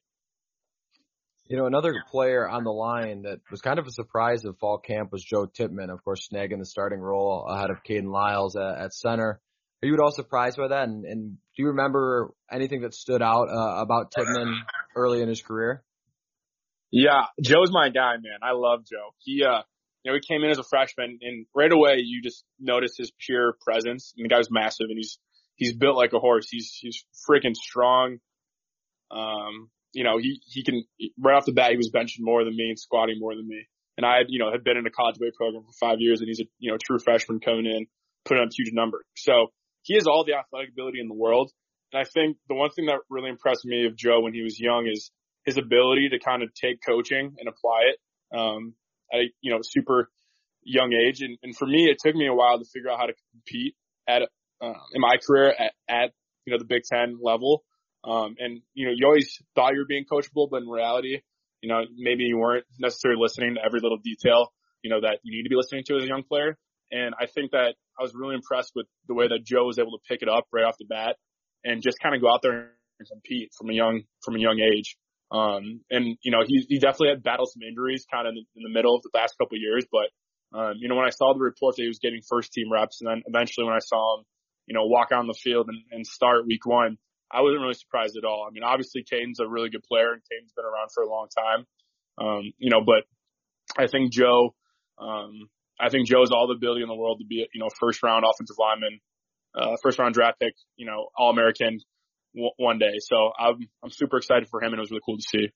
A: You know, another player on the line that was kind of a surprise of fall camp was Joe Tippmann, of course, snagging the starting role ahead of Caden Lyles at, at center. Are you at all surprised by that? And, and do you remember anything that stood out uh, about Tippmann early in his career?
C: Yeah, Joe's my guy, man. I love Joe. He, uh, you know, he came in as a freshman, and right away you just notice his pure presence. And the guy's massive, and he's he's built like a horse. He's he's freaking strong. Um. You know, he, he can, right off the bat, he was benching more than me and squatting more than me. And I, you know, had been in a college weight program for five years, and he's a, you know, true freshman coming in, putting up huge numbers. So he has all the athletic ability in the world. And I think the one thing that really impressed me of Joe when he was young is his ability to kind of take coaching and apply it, um, at a, you know, super young age. And, and for me, it took me a while to figure out how to compete at, uh, in my career at, at, you know, the Big Ten level. Um, and, you know, you always thought you were being coachable, but in reality, you know, maybe you weren't necessarily listening to every little detail, you know, that you need to be listening to as a young player. And I think that I was really impressed with the way that Joe was able to pick it up right off the bat and just kind of go out there and compete from a young, from a young age. Um, and, you know, he, he definitely had battled some injuries kind of in the, in the middle of the last couple of years. But, um, you know, when I saw the report that he was getting first team reps, and then eventually when I saw him, you know, walk on the field and, and start week one, I wasn't really surprised at all. I mean, obviously Caden's a really good player, and Caden's been around for a long time. Um, you know, but I think Joe, um, I think Joe has all the ability in the world to be, you know, first round offensive lineman, uh, first round draft pick, you know, All-American w- one day. So I'm, I'm super excited for him, and it was really cool to see.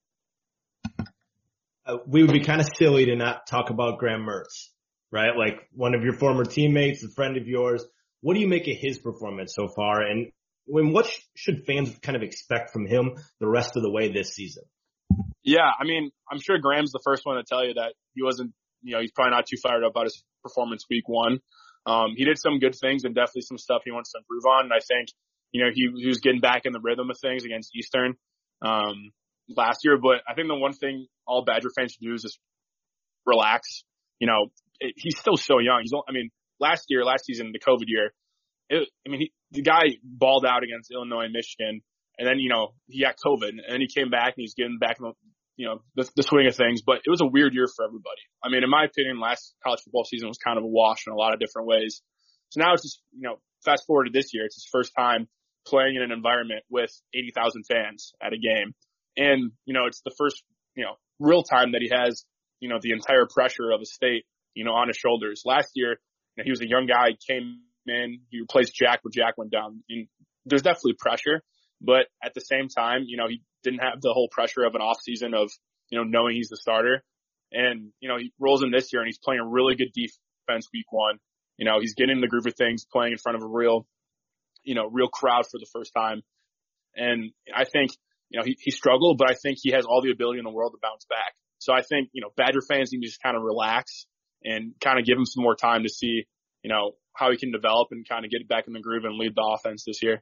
B: Uh, we would be kind of silly to not talk about Graham Mertz, right? Like one of your former teammates, a friend of yours. What do you make of his performance so far? And when, what sh- should fans kind of expect from him the rest of the way this season?
C: Yeah, I mean, I'm sure Graham's the first one to tell you that he wasn't, you know, he's probably not too fired up about his performance week one. Um, he did some good things and definitely some stuff he wants to improve on. And I think, you know, he, he was getting back in the rhythm of things against Eastern, um, last year. But I think the one thing all Badger fans should do is just relax. You know, it, he's still so young. He's, I mean, last year, last season, the COVID year, it, I mean, he, the guy balled out against Illinois and Michigan. And then, you know, he got COVID, and then he came back and he's getting back in the, you know, the, the swing of things. But it was a weird year for everybody. I mean, in my opinion, last college football season was kind of a wash in a lot of different ways. So now it's just, you know, fast forward to this year, it's his first time playing in an environment with eighty thousand fans at a game. And, you know, it's the first, you know, real time that he has, you know, the entire pressure of a state, you know, on his shoulders. Last year, you know, he was a young guy, came in, he replaced Jack when Jack went down. And there's definitely pressure. But at the same time, you know, he didn't have the whole pressure of an off season of, you know, knowing he's the starter. And, you know, he rolls in this year and he's playing a really good defense week one. You know, he's getting in the groove of things, playing in front of a real, you know, real crowd for the first time. And I think, you know, he, he struggled, but I think he has all the ability in the world to bounce back. So I think, you know, Badger fans need to just kind of relax and kind of give him some more time to see, you know, how he can develop and kind of get back in the groove and lead the offense this year.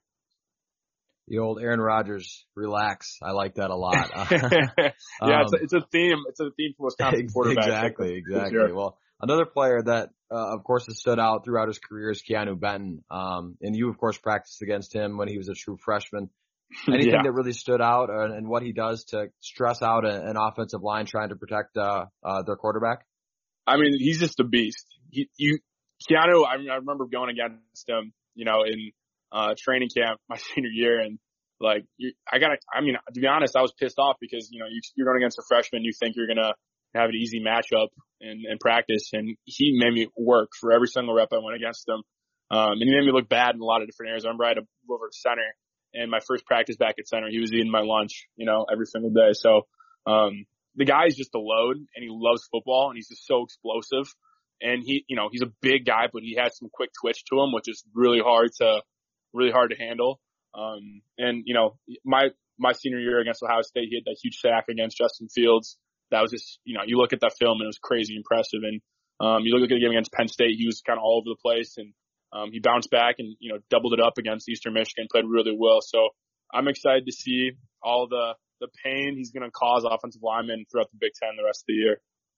A: The old Aaron Rodgers, relax. I like that a lot.
C: yeah,
A: um,
C: it's, a, it's a theme. It's a theme for Wisconsin quarterbacks.
A: Exactly, exactly.
C: Sure.
A: Well, another player that, uh, of course, has stood out throughout his career is Keanu Benton. Um, and you, of course, practiced against him when he was a true freshman. Anything
C: yeah.
A: that really stood out uh, and what he does to stress out a, an offensive line trying to protect uh, uh, their quarterback?
C: I mean, he's just a beast. He, you, Keanu, I, I remember going against him, you know, in uh training camp my senior year, and like you, I got, I mean, to be honest, I was pissed off because you know you, you're going against a freshman, you think you're gonna have an easy matchup in, in practice, and he made me work for every single rep I went against him, um, and he made me look bad in a lot of different areas. I remember I had to move over to center, and my first practice back at center, he was eating my lunch, you know, every single day. So um the guy is just a load, and he loves football, and he's just so explosive. And he, you know, he's a big guy, but he has some quick twitch to him, which is really hard to, really hard to handle. Um, and you know, my, my senior year against Ohio State, he had that huge sack against Justin Fields. That was just, you know, you look at that film and it was crazy impressive. And, um, you look at the game against Penn State, he was kind of all over the place, and, um, he bounced back and, you know, doubled it up against Eastern Michigan, played really well. So I'm excited to see all the, the pain he's going to cause offensive linemen throughout the Big Ten the rest of the year.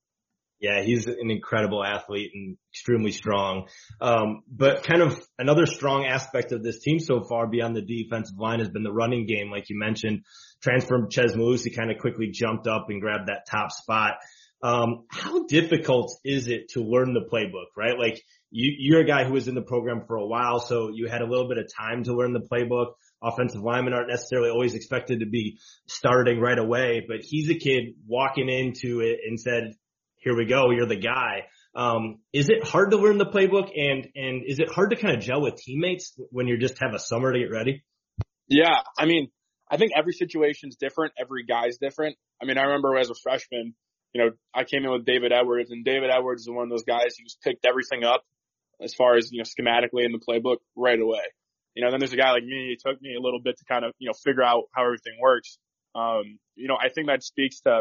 B: Yeah, he's an incredible athlete and extremely strong. Um, but kind of another strong aspect of this team so far beyond the defensive line has been the running game. Like you mentioned, transfer Chez Mellusi kind of quickly jumped up and grabbed that top spot. Um, how difficult is it to learn the playbook, right? Like you, you're a guy who was in the program for a while, so you had a little bit of time to learn the playbook. Offensive linemen aren't necessarily always expected to be starting right away, but he's a kid walking into it and said, here we go, you're the guy. Um, is it hard to learn the playbook, and, and is it hard to kind of gel with teammates when you just have a summer to get ready?
C: Yeah. I mean, I think every situation's different. Every guy's different. I mean, I remember as a freshman, you know, I came in with David Edwards, and David Edwards is one of those guys who's picked everything up as far as, you know, schematically in the playbook right away. You know, then there's a guy like me. It took me a little bit to kind of, you know, figure out how everything works. Um, you know, I think that speaks to,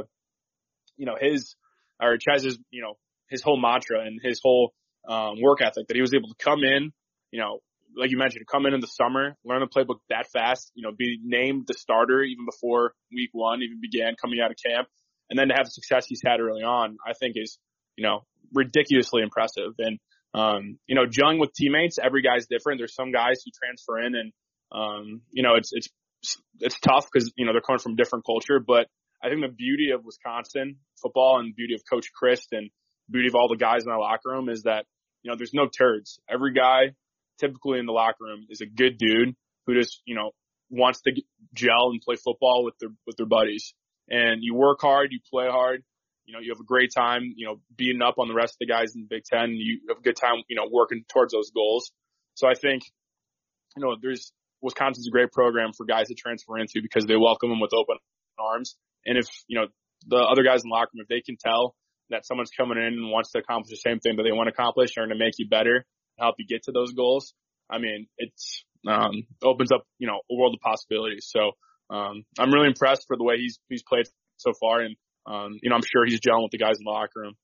C: you know, his, or Chez's, you know, his whole mantra and his whole, um, work ethic, that he was able to come in, you know, like you mentioned, come in in the summer, learn the playbook that fast, you know, be named the starter even before week one even began, coming out of camp. And then to have the success he's had early on, I think is, you know, ridiculously impressive. And, um, you know, gelling with teammates, every guy's different. There's some guys who transfer in and, um, you know, it's, it's, it's tough because, you know, they're coming from different culture, but I think the beauty of Wisconsin football and the beauty of Coach Christ and the beauty of all the guys in the locker room is that, you know, there's no turds. Every guy typically in the locker room is a good dude who just, you know, wants to gel and play football with their, with their buddies. And you work hard, you play hard, you know, you have a great time, you know, beating up on the rest of the guys in the Big Ten. You have a good time, you know, working towards those goals. So I think, you know, there's, Wisconsin's a great program for guys to transfer into because they welcome them with open arms. And if, you know, the other guys in the locker room, if they can tell that someone's coming in and wants to accomplish the same thing that they want to accomplish or to make you better, help you get to those goals, I mean, it's, um, opens up, you know, a world of possibilities. So, um, I'm really impressed for the way he's, he's played so far. And, um, you know, I'm sure he's gelling with the guys in the locker room.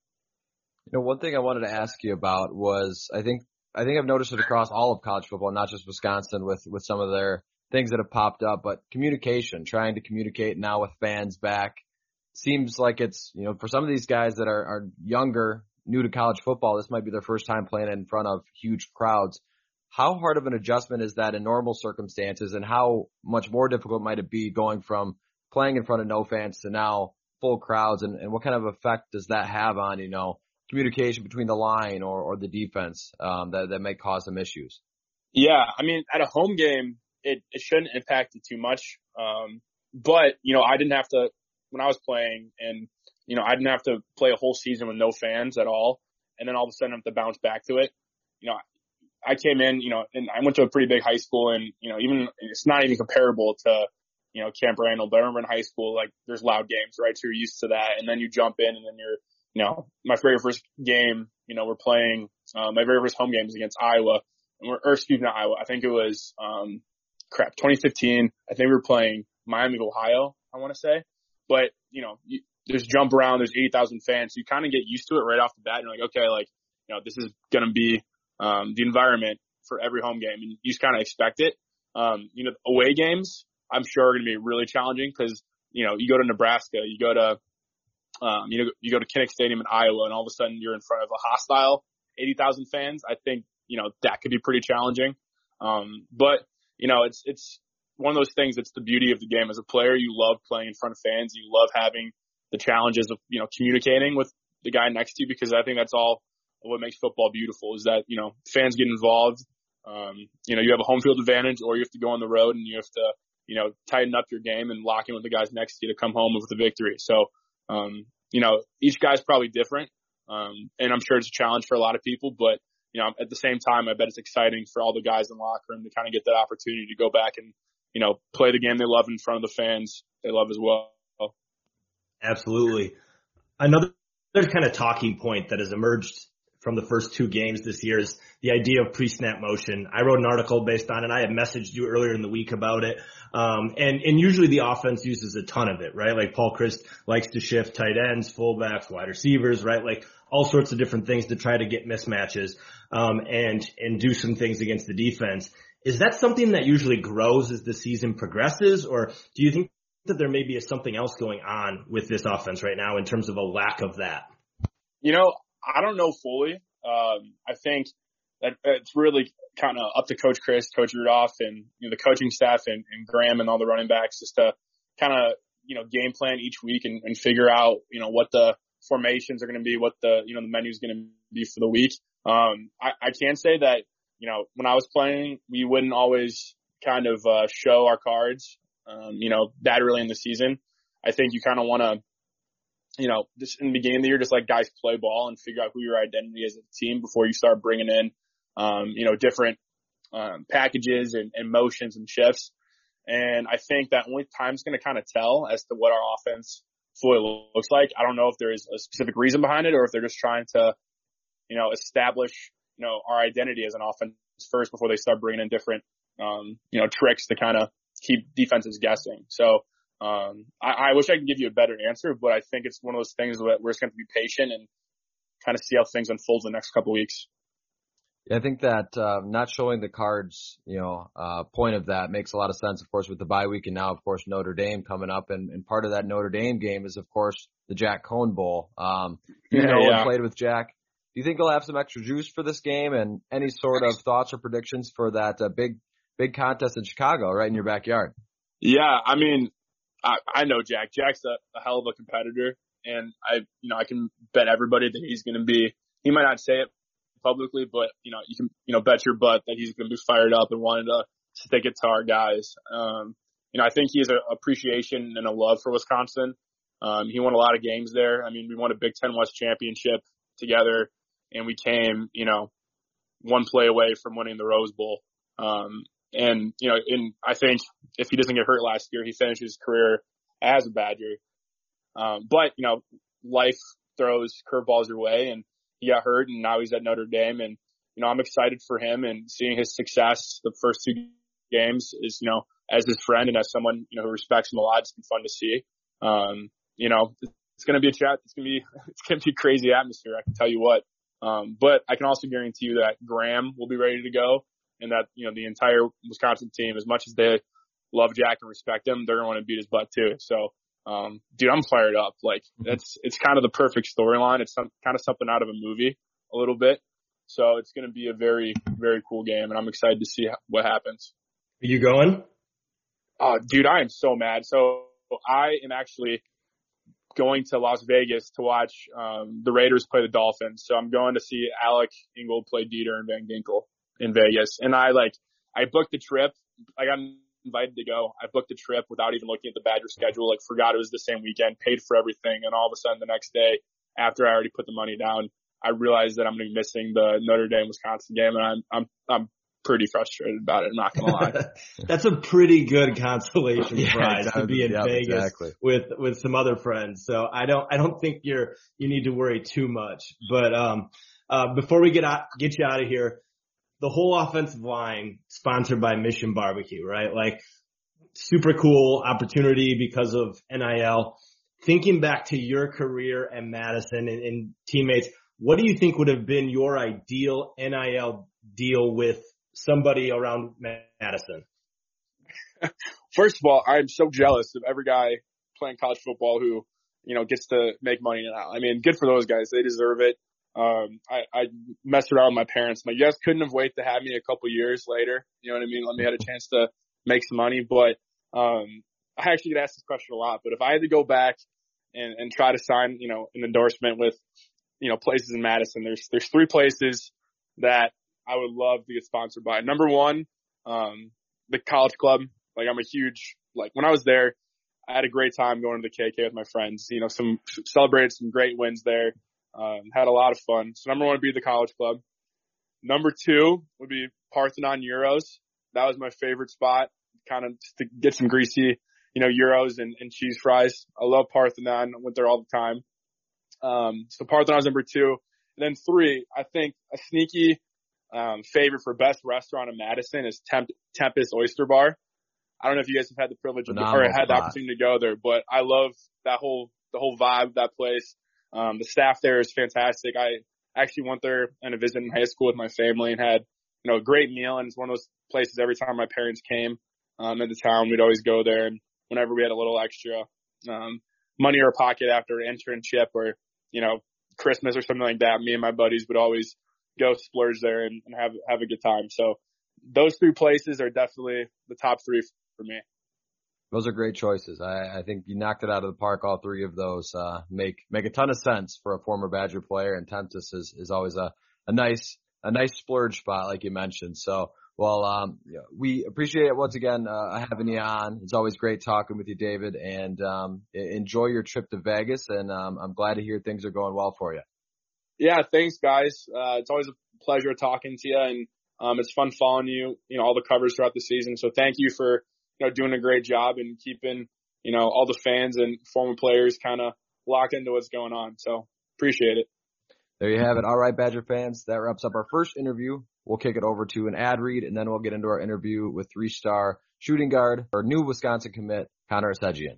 A: You know, one thing I wanted to ask you about was, I think, I think I've noticed it across all of college football, not just Wisconsin, with, with some of their things that have popped up, but communication, trying to communicate now with fans back. Seems like it's, you know, for some of these guys that are, are younger, new to college football, this might be their first time playing in front of huge crowds. How hard of an adjustment is that in normal circumstances, and how much more difficult might it be going from playing in front of no fans to now full crowds, and, and what kind of effect does that have on, you know, communication between the line or, or the defense, um, that, that may cause some issues?
C: Yeah. I mean, at a home game, it, it shouldn't impact it too much. Um, but, you know, I didn't have to, when I was playing, and, you know, I didn't have to play a whole season with no fans at all. And then all of a sudden I have to bounce back to it. You know, I came in, you know, and I went to a pretty big high school, and, you know, even it's not even comparable to, you know, Camp Randall. But I remember in high school, like there's loud games, right? So you're used to that. And then you jump in and then you're, you know, my very first game, you know, we're playing, uh, my very first home game is against Iowa. And we're, or excuse me, not Iowa. I think it was, um, crap, twenty fifteen. I think we were playing Miami of Ohio, I want to say. But, you know, you, there's jump around, there's eighty thousand fans. So you kind of get used to it right off the bat. And you're like, okay, like, you know, this is going to be, um, the environment for every home game. And you just kind of expect it. Um, you know, away games, I'm sure are going to be really challenging because, you know, you go to Nebraska, you go to, um, you know, you go to Kinnick Stadium in Iowa and all of a sudden you're in front of a hostile eighty thousand fans. I think, you know, that could be pretty challenging. Um, but, you know, it's, it's one of those things that's the beauty of the game. As a player, you love playing in front of fans. You love having the challenges of, you know, communicating with the guy next to you, because I think that's all what makes football beautiful is that, you know, fans get involved. Um, you know, you have a home field advantage, or you have to go on the road and you have to, you know, tighten up your game and lock in with the guys next to you to come home with the victory. So, um, you know, each guy's probably different. Um, and I'm sure it's a challenge for a lot of people, but, you know, at the same time, I bet it's exciting for all the guys in the locker room to kind of get that opportunity to go back and, you know, play the game they love in front of the fans they love as well.
B: Absolutely. Another kind of talking point that has emerged from the first two games this year is the idea of pre-snap motion. I wrote an article based on it. I had messaged you earlier in the week about it. Um, and, and usually the offense uses a ton of it, right? Like Paul Chryst likes to shift tight ends, fullbacks, wide receivers, right? Like all sorts of different things to try to get mismatches, um, and, and do some things against the defense. Is that something that usually grows as the season progresses, or do you think that there may be something else going on with this offense right now in terms of a lack of that?
C: You know, I don't know fully. Um, I think that it's really kind of up to Coach Chryst, Coach Rudolph, and you know, the coaching staff and, and Graham and all the running backs just to kind of, you know, game plan each week and, and figure out, you know, what the formations are going to be, what the, you know, the menu is going to be for the week. Um, I, I can say that, you know, when I was playing, we wouldn't always kind of, uh, show our cards, um, you know, that early in the season. I think you kind of want to, you know, just in the beginning of the year, just like guys play ball and figure out who your identity is as a team before you start bringing in, um, you know, different, um, packages and, and motions and shifts. And I think that only time's going to kind of tell as to what our offense fully looks like. I don't know if there is a specific reason behind it or if they're just trying to, you know, establish, you know, our identity as an offense first before they start bringing in different, um, you know, tricks to kind of keep defenses guessing. So, um, I, I wish I could give you a better answer, but I think it's one of those things that we're just going to be patient and kind of see how things unfold the next couple of weeks.
A: Yeah, I think that uh, not showing the cards, you know, uh, point of that makes a lot of sense, of course, with the bye week and now, of course, Notre Dame coming up. And, and part of that Notre Dame game is, of course, the Jack Coan Bowl. Um, you
C: yeah,
A: know,
C: yeah.
A: and played with Jack. Do you think he'll have some extra juice for this game, and any sort of thoughts or predictions for that uh, big, big contest in Chicago, right in your backyard?
C: Yeah, I mean, I, I know Jack. Jack's a, a hell of a competitor, and I, you know, I can bet everybody that he's going to be. He might not say it publicly, but you know, you can, you know, bet your butt that he's going to be fired up and wanting to stick it to our guys. Um, you know, I think he has an appreciation and a love for Wisconsin. Um, he won a lot of games there. I mean, we won a Big Ten West championship together. And we came, you know, one play away from winning the Rose Bowl. Um, and, you know, and I think if he doesn't get hurt last year, he finishes his career as a Badger. Um, but, you know, life throws curveballs your way, and he got hurt, and now he's at Notre Dame. And, you know, I'm excited for him, and seeing his success the first two games is, you know, as his friend and as someone, you know, who respects him a lot, it's been fun to see. Um, you know, it's going to be a chat. It's going to be, it's going to be a crazy atmosphere. I can tell you what. Um, but I can also guarantee you that Graham will be ready to go, and that, you know, the entire Wisconsin team, as much as they love Jack and respect him, they're going to want to beat his butt too. So, um, dude, I'm fired up. Like, it's, it's kind of the perfect storyline. It's some, kind of something out of a movie a little bit. So it's going to be a very, very cool game, and I'm excited to see what happens.
B: Are you going?
C: Oh, dude, I am so mad. So I am actually going to Las Vegas to watch um the Raiders play the Dolphins. So I'm going to see Alec Ingold play Dieter and Van Ginkel in Vegas. And I like I booked the trip. I got invited to go. I booked the trip without even looking at the Badger schedule, like forgot it was the same weekend, paid for everything, and all of a sudden the next day, after I already put the money down, I realized that I'm gonna be missing the Notre Dame Wisconsin game, and I'm I'm I'm pretty frustrated about it. I'm not gonna lie.
B: That's a pretty good consolation
A: Yeah,
B: prize
A: exactly.
B: to be in
A: Yep,
B: Vegas
A: exactly.
B: with, with some other friends. So I don't, I don't think you're, you need to worry too much. But, um, uh, before we get out, get you out of here, the whole offensive line sponsored by Mission Barbecue, right? Like super cool opportunity because of N I L. Thinking back to your career at Madison and, and teammates, what do you think would have been your ideal N I L deal with somebody around Madison?
C: First of all, I'm so jealous of every guy playing college football who, you know, gets to make money now. I mean, good for those guys. They deserve it. Um, I, I messed around with my parents. My guys couldn't have waited to have me a couple years later. You know what I mean? Let me had a chance to make some money. But, um, I actually get asked this question a lot, but if I had to go back and, and try to sign, you know, an endorsement with, you know, places in Madison, there's, there's three places that I would love to get sponsored by. Number one, um, the college club. Like I'm a huge, like when I was there, I had a great time going to the K K with my friends, you know, some celebrated some great wins there. Um, had a lot of fun. So number one would be the college club. Number two would be Parthenon Euros. That was my favorite spot, kind of to get some greasy, you know, Euros and, and cheese fries. I love Parthenon. I went there all the time. Um, so Parthenon's number two. And then three, I think a sneaky, um, favorite for best restaurant in Madison is Temp- Tempest Oyster Bar. I don't know if you guys have had the privilege of, or had the opportunity to go there, but I love that whole, the whole vibe of that place. Um, the staff there is fantastic. I actually went there on a visit in high school with my family and had, you know, a great meal. And it's one of those places every time my parents came, um, into town, we'd always go there. And whenever we had a little extra, um, money in our pocket after an internship or, you know, Christmas or something like that, me and my buddies would always go splurge there and, and have, have a good time. So those three places are definitely the top three for me.
A: Those are great choices. I, I think you knocked it out of the park. All three of those, uh, make, make a ton of sense for a former Badger player, and Tempest is, is always a, a nice, a nice splurge spot, like you mentioned. So, well, um, we appreciate it once again, uh, having you on. It's always great talking with you, David, and, um, enjoy your trip to Vegas. And, um, I'm glad to hear things are going well for you.
C: Yeah. Thanks guys. Uh, it's always a pleasure talking to you, and, um, it's fun following you, you know, all the covers throughout the season. So thank you for, you know, doing a great job and keeping, you know, all the fans and former players kind of locked into what's going on. So appreciate it.
A: There you have it. All right, Badger fans, that wraps up our first interview. We'll kick it over to an ad read, and then we'll get into our interview with three-star shooting guard, our new Wisconsin commit, Connor Essegian.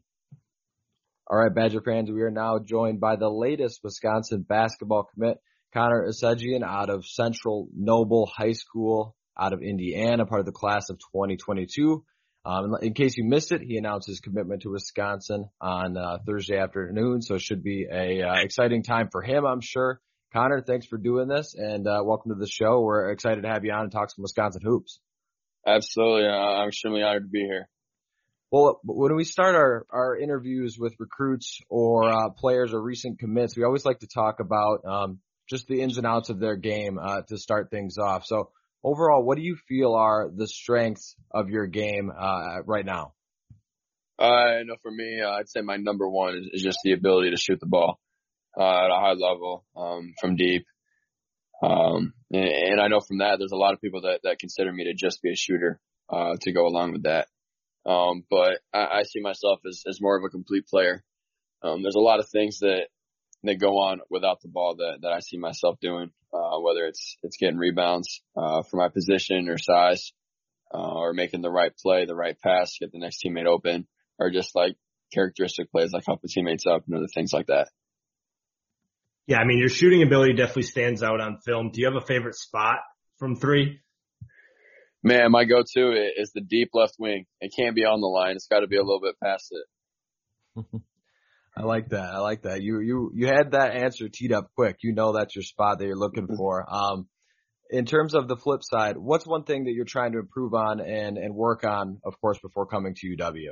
A: All right, Badger fans, we are now joined by the latest Wisconsin basketball commit, Connor Essegian, out of Central Noble High School out of Indiana, part of the class of twenty twenty-two. Um, in case you missed it, he announced his commitment to Wisconsin on uh, Thursday afternoon, so it should be a uh, exciting time for him, I'm sure. Connor, thanks for doing this, and uh, welcome to the show. We're excited to have you on and talk some Wisconsin hoops.
D: Absolutely. I'm extremely honored to be here.
A: Well, when we start our, our interviews with recruits or uh, players or recent commits, we always like to talk about um, just the ins and outs of their game uh, to start things off. So overall, what do you feel are the strengths of your game uh, right now?
D: Uh, I know for me, uh, I'd say my number one is, is just the ability to shoot the ball uh, at a high level um, from deep. Um, and, and I know from that, there's a lot of people that, that consider me to just be a shooter uh, to go along with that. Um, but I, I see myself as, as more of a complete player. Um, there's a lot of things that, that go on without the ball that, that I see myself doing, uh, whether it's, it's getting rebounds, uh, for my position or size, uh, or making the right play, the right pass, get the next teammate open, or just like characteristic plays like helping teammates up and other things like that.
B: Yeah. I mean, your shooting ability definitely stands out on film. Do you have a favorite spot from three?
D: Man, my go-to is the deep left wing. It can't be on the line. It's got to be a little bit past it.
A: I like that. I like that. You, you, you had that answer teed up quick. You know that's your spot that you're looking for. Um, in terms of the flip side, what's one thing that you're trying to improve on and, and work on, of course, before coming to U W?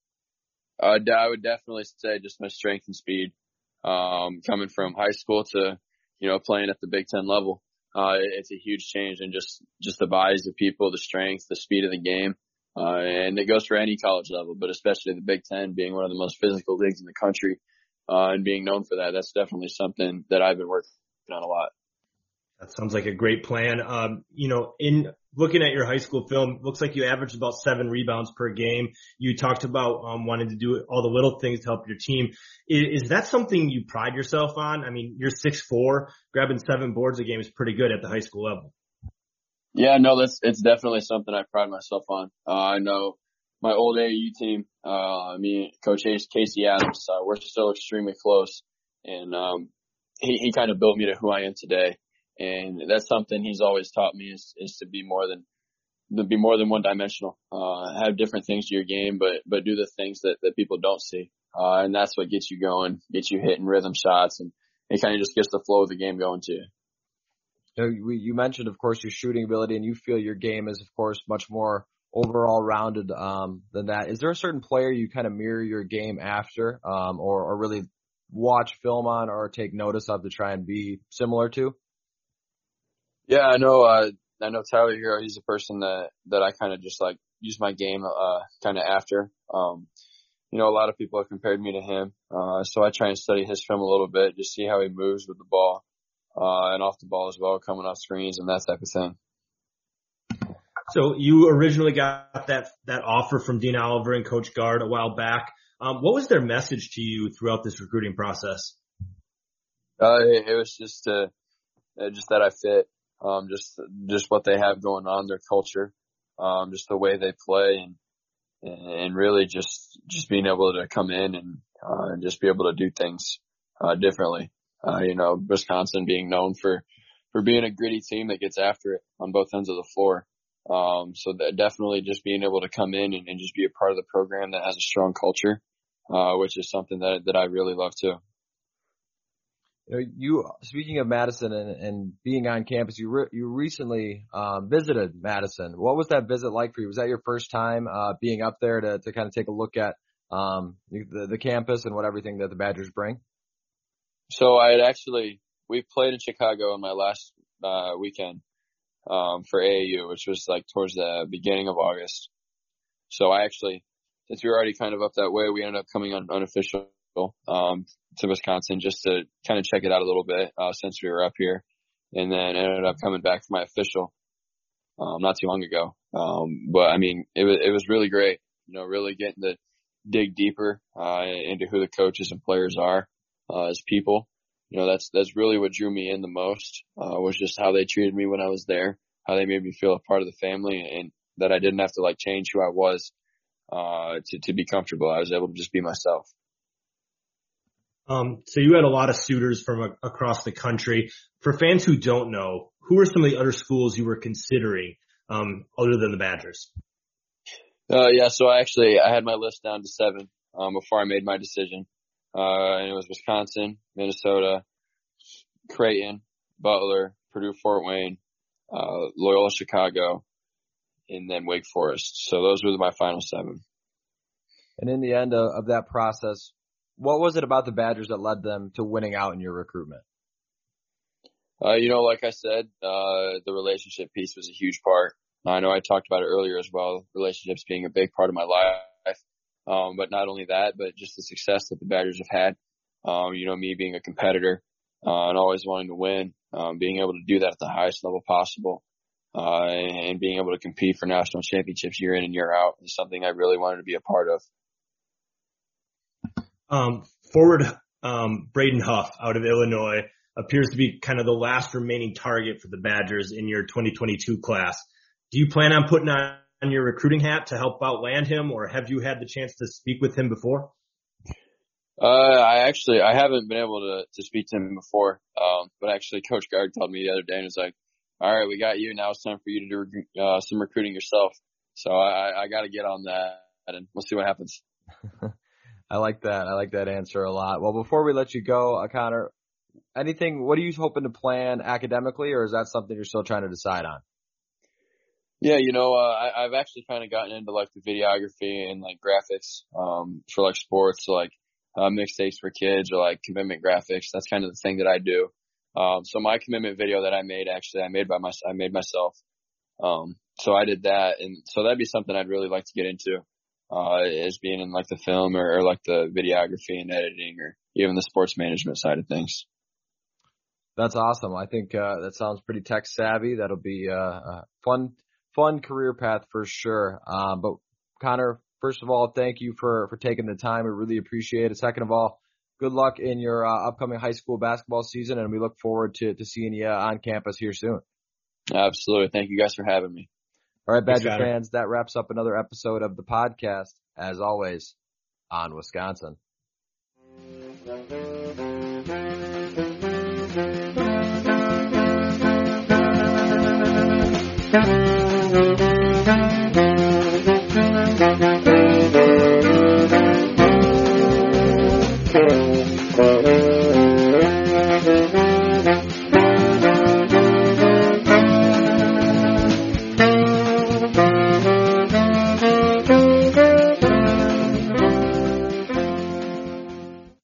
D: Uh, I would definitely say just my strength and speed. Um, coming from high school to, you know, playing at the Big Ten level. Uh, it's a huge change in just, just the bodies of people, the strength, the speed of the game. Uh, and it goes for any college level, but especially the Big Ten being one of the most physical leagues in the country, uh, and being known for that. That's definitely something that I've been working on a lot.
B: That sounds like a great plan. Um, you know, in looking at your high school film, looks like you averaged about seven rebounds per game. You talked about um, wanting to do all the little things to help your team. Is, is that something you pride yourself on? I mean, you're six foot four, grabbing seven boards a game is pretty good at the high school level.
D: Yeah, no, that's, it's definitely something I pride myself on. Uh, I know my old A A U team, uh, me, Coach Casey Adams, uh, we're still extremely close. And, um, he, he kind of built me to who I am today. And that's something he's always taught me is, is to be more than, to be more than one dimensional, uh, have different things to your game, but, but do the things that, that people don't see. Uh, and that's what gets you going, gets you hitting rhythm shots, and it kind of just gets the flow of the game going too.
A: You know, you mentioned, of course, your shooting ability, and you feel your game is, of course, much more overall rounded, um, than that. Is there a certain player you kind of mirror your game after, um, or, or really watch film on or take notice of to try and be similar to?
D: Yeah, I know, uh, I know Tyler Hero, he's a person that, that I kind of just like use my game, uh, kind of after. Um, you know, a lot of people have compared me to him. Uh, so I try and study his film a little bit, just see how he moves with the ball, uh, and off the ball as well, coming off screens and that type of thing.
B: So you originally got that, that offer from Dean Oliver and Coach Gard a while back. Um, what was their message to you throughout this recruiting process?
D: Uh, it, it was just, uh, just that I fit. Um, just, just what they have going on, their culture, um, just the way they play, and, and really just, just being able to come in and, uh, and just be able to do things, uh, differently. Uh, you know, Wisconsin being known for, for being a gritty team that gets after it on both ends of the floor. Um, so that definitely just being able to come in and, and just be a part of the program that has a strong culture, uh, which is something that, that I really love too.
A: You know, you, speaking of Madison and, and being on campus, you re, you recently um, visited Madison. What was that visit like for you? Was that your first time uh, being up there to, to kind of take a look at um, the, the campus and what everything that the Badgers bring?
D: So I had actually, we played in Chicago on my last uh, weekend um, for A A U, which was like towards the beginning of August. So I actually, since we were already kind of up that way, we ended up coming on unofficial um, to Wisconsin just to kind of check it out a little bit, uh, since we were up here, and then ended up coming back for my official, um, not too long ago. Um, but I mean, it was, it was really great, you know, really getting to dig deeper, uh, into who the coaches and players are, uh, as people. You know, that's, that's really what drew me in the most, uh, was just how they treated me when I was there, how they made me feel a part of the family, and that I didn't have to like change who I was, uh, to, to be comfortable. I was able to just be myself.
B: Um, so you had a lot of suitors from a, across the country. For fans who don't know, who are some of the other schools you were considering, um, other than the Badgers?
D: Uh, yeah, so I actually, I had my list down to seven, um, before I made my decision. Uh, and it was Wisconsin, Minnesota, Creighton, Butler, Purdue, Fort Wayne, uh, Loyola Chicago, and then Wake Forest. So those were my final seven.
A: And in the end of, of that process, what was it about the Badgers that led them to winning out in your recruitment?
D: Uh, you know, like I said, uh, the relationship piece was a huge part. I know I talked about it earlier as well, relationships being a big part of my life. Um, but not only that, but just the success that the Badgers have had. Um, you know, me being a competitor, uh, and always wanting to win, um, being able to do that at the highest level possible, uh, and, and being able to compete for national championships year in and year out is something I really wanted to be a part of.
B: Um, forward, um, Braden Huff out of Illinois appears to be kind of the last remaining target for the Badgers in your twenty twenty-two class. Do you plan on putting on your recruiting hat to help out land him, or have you had the chance to speak with him before?
D: Uh, I actually, I haven't been able to, to speak to him before. Um, but actually Coach Gard told me the other day and was like, all right, we got you. Now it's time for you to do, uh, some recruiting yourself. So I, I got to get on that, and we'll see what happens.
A: I like that. I like that answer a lot. Well, before we let you go, uh, Connor, anything, what are you hoping to plan academically, or is that something you're still trying to decide on?
D: Yeah, you know, uh, I, I've actually kind of gotten into like the videography and like graphics, um, for like sports, so, like, uh, mixtapes for kids or like commitment graphics. That's kind of the thing that I do. Um, so my commitment video that I made, actually, I made by my, I made myself. Um, so I did that. And so that'd be something I'd really like to get into, uh, is being in like the film or, or like the videography and editing or even the sports management side of things.
A: That's awesome. I think, uh, that sounds pretty tech savvy. That'll be, uh, uh fun, fun career path for sure. Um, but Connor, first of all, thank you for, for taking the time. We really appreciate it. Second of all, good luck in your uh, upcoming high school basketball season, and we look forward to, to seeing you on campus here soon.
D: Absolutely. Thank you guys for having me.
A: All right, Badger fans, that wraps up another episode of the podcast. As always, on Wisconsin.
E: Thank you.